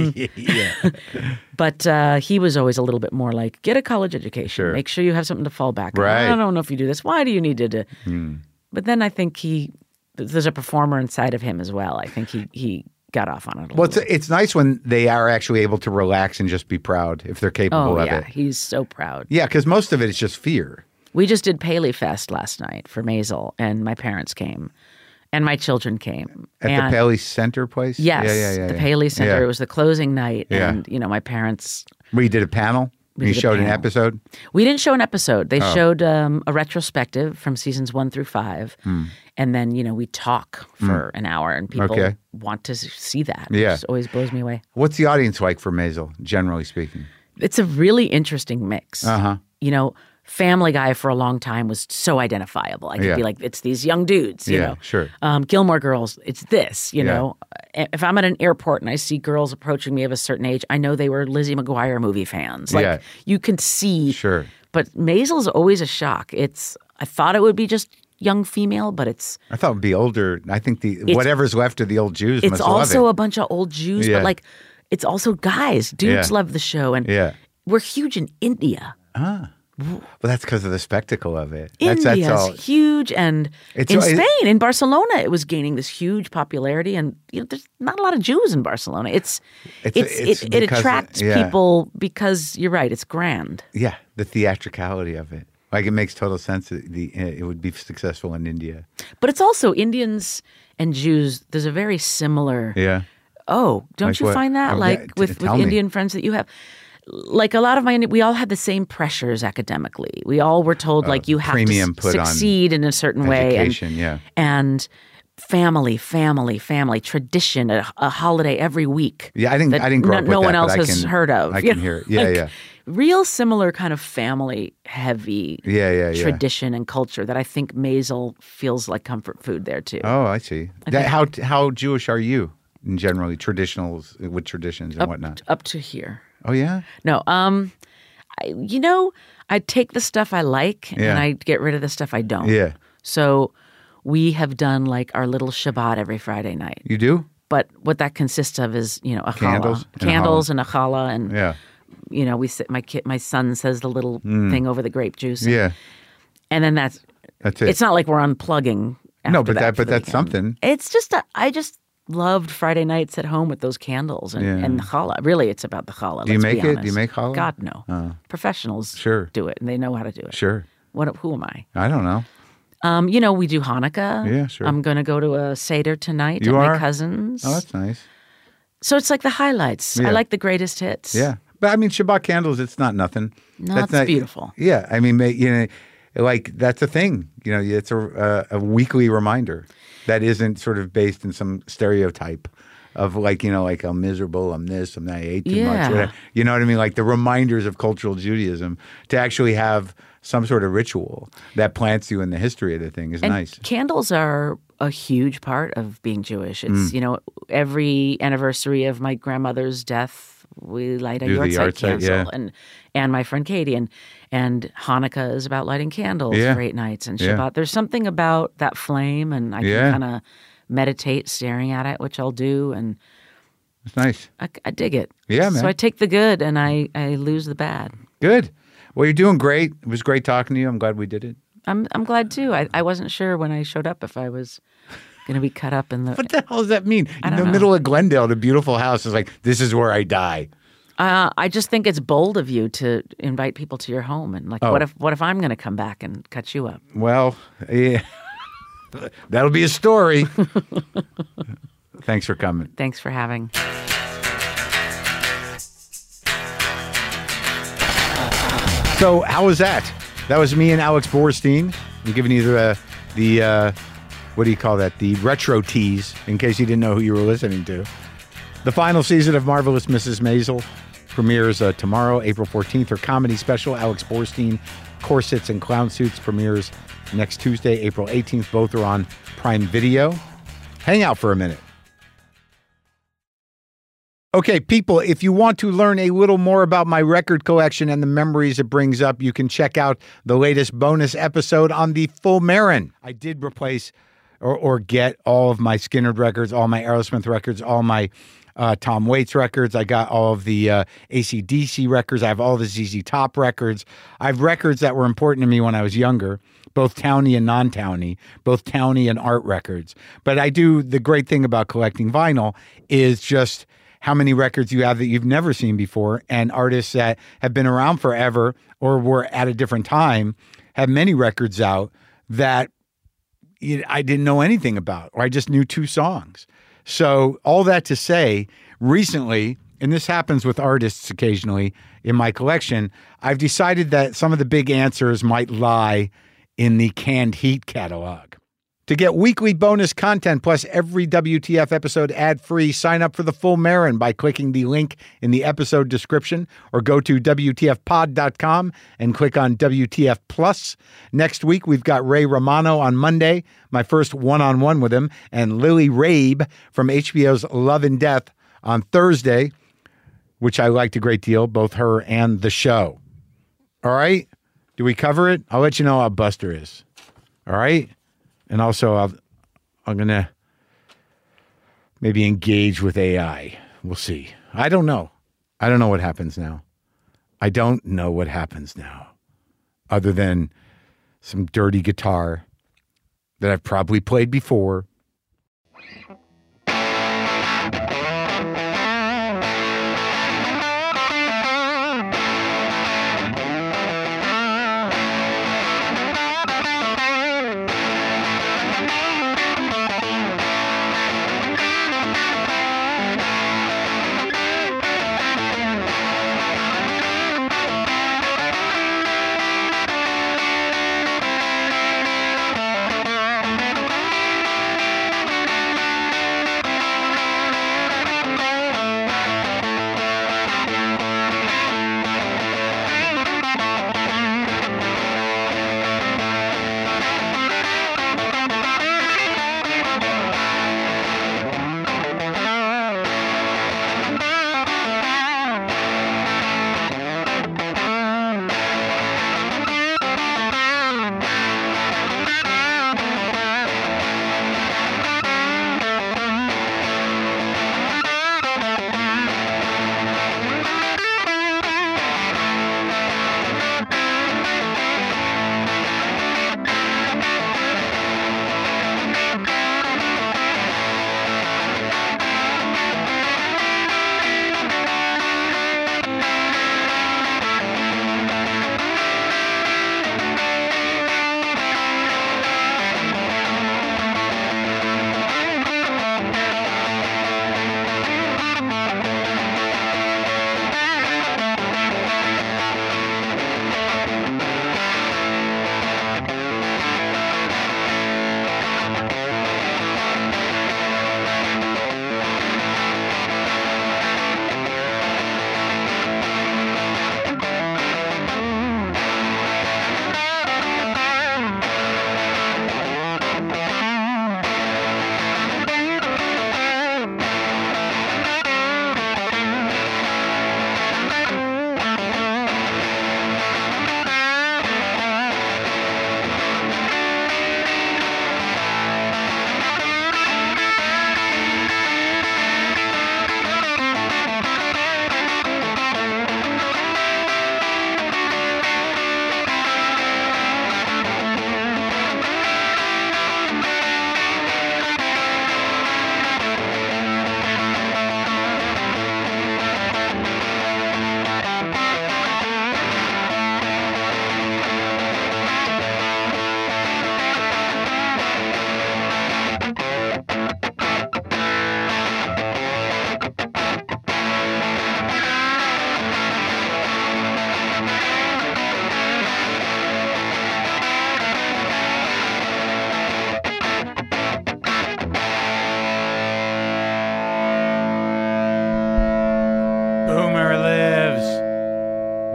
B: But he was always a little bit more like, get a college education.
A: Sure.
B: Make sure you have something to fall back on.
A: Right.
B: I don't know if you do this. Why do you need to But then I think there's a performer inside of him as well. I think he got off on it a little.
A: It's nice when they are actually able to relax and just be proud if they're capable of it.
B: Yeah, he's so proud.
A: Yeah, because most of it is just fear.
B: We just did Paley Fest last night for Maisel, and my parents came, and my children came.
A: At the Paley Center place?
B: Yes, the Paley Center. Yeah. It was the closing night, and my parents.
A: We did a panel? You showed an episode?
B: We didn't show an episode. They showed a retrospective from seasons 1 through 5. And then, we talk for an hour, and people want to see that.
A: Yeah.
B: It just always blows me away.
A: What's the audience like for Maisel, generally speaking?
B: It's a really interesting mix. Family Guy for a long time was so identifiable. I could be like, it's these young dudes, you know.
A: Sure.
B: Gilmore Girls, it's this, you know. If I'm at an airport and I see girls approaching me of a certain age, I know they were Lizzie McGuire movie fans. Like, you can see.
A: Sure.
B: But Maisel's always a shock. I thought it would be just young female, but it's.
A: I thought it would be older. I think whatever's left of the old Jews must love it.
B: It's also a bunch of old Jews, but like, it's also guys. Dudes love the show. And we're huge in India.
A: Well, that's because of the spectacle of it.
B: India's huge, and in Spain, in Barcelona, it was gaining this huge popularity. And there's not a lot of Jews in Barcelona. It attracts people because you're right. It's grand.
A: Yeah, the theatricality of it. Like, it makes total sense that it would be successful in India.
B: But it's also Indians and Jews. There's a very similar.
A: Yeah.
B: Oh, don't you find that with Indian friends that you have? Like, a lot of we all had the same pressures academically. We all were told, you have to succeed in a certain way. And family, tradition, a holiday every week.
A: Yeah, I didn't grow up with that.
B: No one else has heard of.
A: I can hear it. Yeah,
B: Real similar kind of family-heavy tradition and culture that I think Maisel feels like comfort food there, too.
A: Oh, I see. How Jewish are you, generally, with traditions and whatnot?
B: Up to here.
A: Oh, yeah?
B: No, I take the stuff I like and I get rid of the stuff I don't.
A: Yeah.
B: So we have done like our little Shabbat every Friday night.
A: You do?
B: But what that consists of is, a
A: candles
B: and a challah, and we sit. My son says the little thing over the grape juice. And then that's it. It's not like we're unplugging. But
A: that's something.
B: It's just I just loved Friday nights at home with those candles and the challah. Really, it's about the challah.
A: Do you make it? Do you make challah?
B: God, no. Professionals do it, and they know how to do it.
A: Sure.
B: Who am I?
A: I don't know.
B: We do Hanukkah.
A: Yeah, sure.
B: I'm going to go to a Seder tonight at my cousin's.
A: Oh, that's nice.
B: So it's like the highlights. Yeah. I like the greatest hits.
A: Yeah. But I mean, Shabbat candles, it's not nothing.
B: No, it's beautiful.
A: Yeah. I mean, like that's a thing. It's a weekly reminder that isn't sort of based in some stereotype of like I'm miserable, I'm this, I'm that, I ate too much. Whatever. You know what I mean? Like the reminders of cultural Judaism to actually have some sort of ritual that plants you in the history of the thing is nice.
B: Candles are a huge part of being Jewish. It's, every anniversary of my grandmother's death, we light a yahrzeit candle. And my friend Katie. And Hanukkah is about lighting candles for 8 nights. And Shabbat, there's something about that flame, and I can kind of meditate staring at it, which I'll do. And
A: it's nice.
B: I dig it.
A: Yeah, man.
B: So I take the good and I lose the bad.
A: Good. Well, you're doing great. It was great talking to you. I'm glad we did it.
B: I'm glad too. I wasn't sure when I showed up if I was going to be cut up in the...
A: What the hell does that mean? In the middle of Glendale, the beautiful house is like, this is where I die.
B: I just think it's bold of you to invite people to your home. And like, what if I'm going to come back and cut you up?
A: Well, yeah. That'll be a story. Thanks for coming.
B: Thanks for having.
A: So how was that? That was me and Alex Borstein. I'm giving you the what do you call that? The retro tease, in case you didn't know who you were listening to. The final season of Marvelous Mrs. Maisel premieres tomorrow, April 14th. Her comedy special, Alex Borstein, Corsets and Clown Suits, premieres next Tuesday, April 18th. Both are on Prime Video. Hang out for a minute. Okay, people, if you want to learn a little more about my record collection and the memories it brings up, you can check out the latest bonus episode on the Full Marin. I did replace or get all of my Skynyrd records, all my Aerosmith records, all my Tom Waits records. I got all of the AC/DC records. I have all the ZZ Top records. I have records that were important to me when I was younger, both towny and non-towny, both towny and art records. But the great thing about collecting vinyl is just how many records you have that you've never seen before, and artists that have been around forever or were at a different time have many records out that I didn't know anything about, or I just knew 2 songs. So all that to say, recently, and this happens with artists occasionally in my collection, I've decided that some of the big answers might lie in the Canned Heat catalog. To get weekly bonus content plus every WTF episode ad-free, sign up for the Full Marin by clicking the link in the episode description or go to WTFpod.com and click on WTF Plus. Next week, we've got Ray Romano on Monday, my first one-on-one with him, and Lily Rabe from HBO's Love and Death on Thursday, which I liked a great deal, both her and the show. All right? Do we cover it? I'll let you know how Buster is. All right? And also, I'm going to maybe engage with AI. We'll see. I don't know. I don't know what happens now. I don't know what happens now. Other than some dirty guitar that I've probably played before.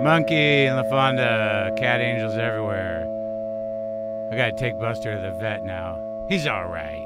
A: Monkey and LaFonda, cat angels everywhere. I gotta take Buster to the vet now. He's all right.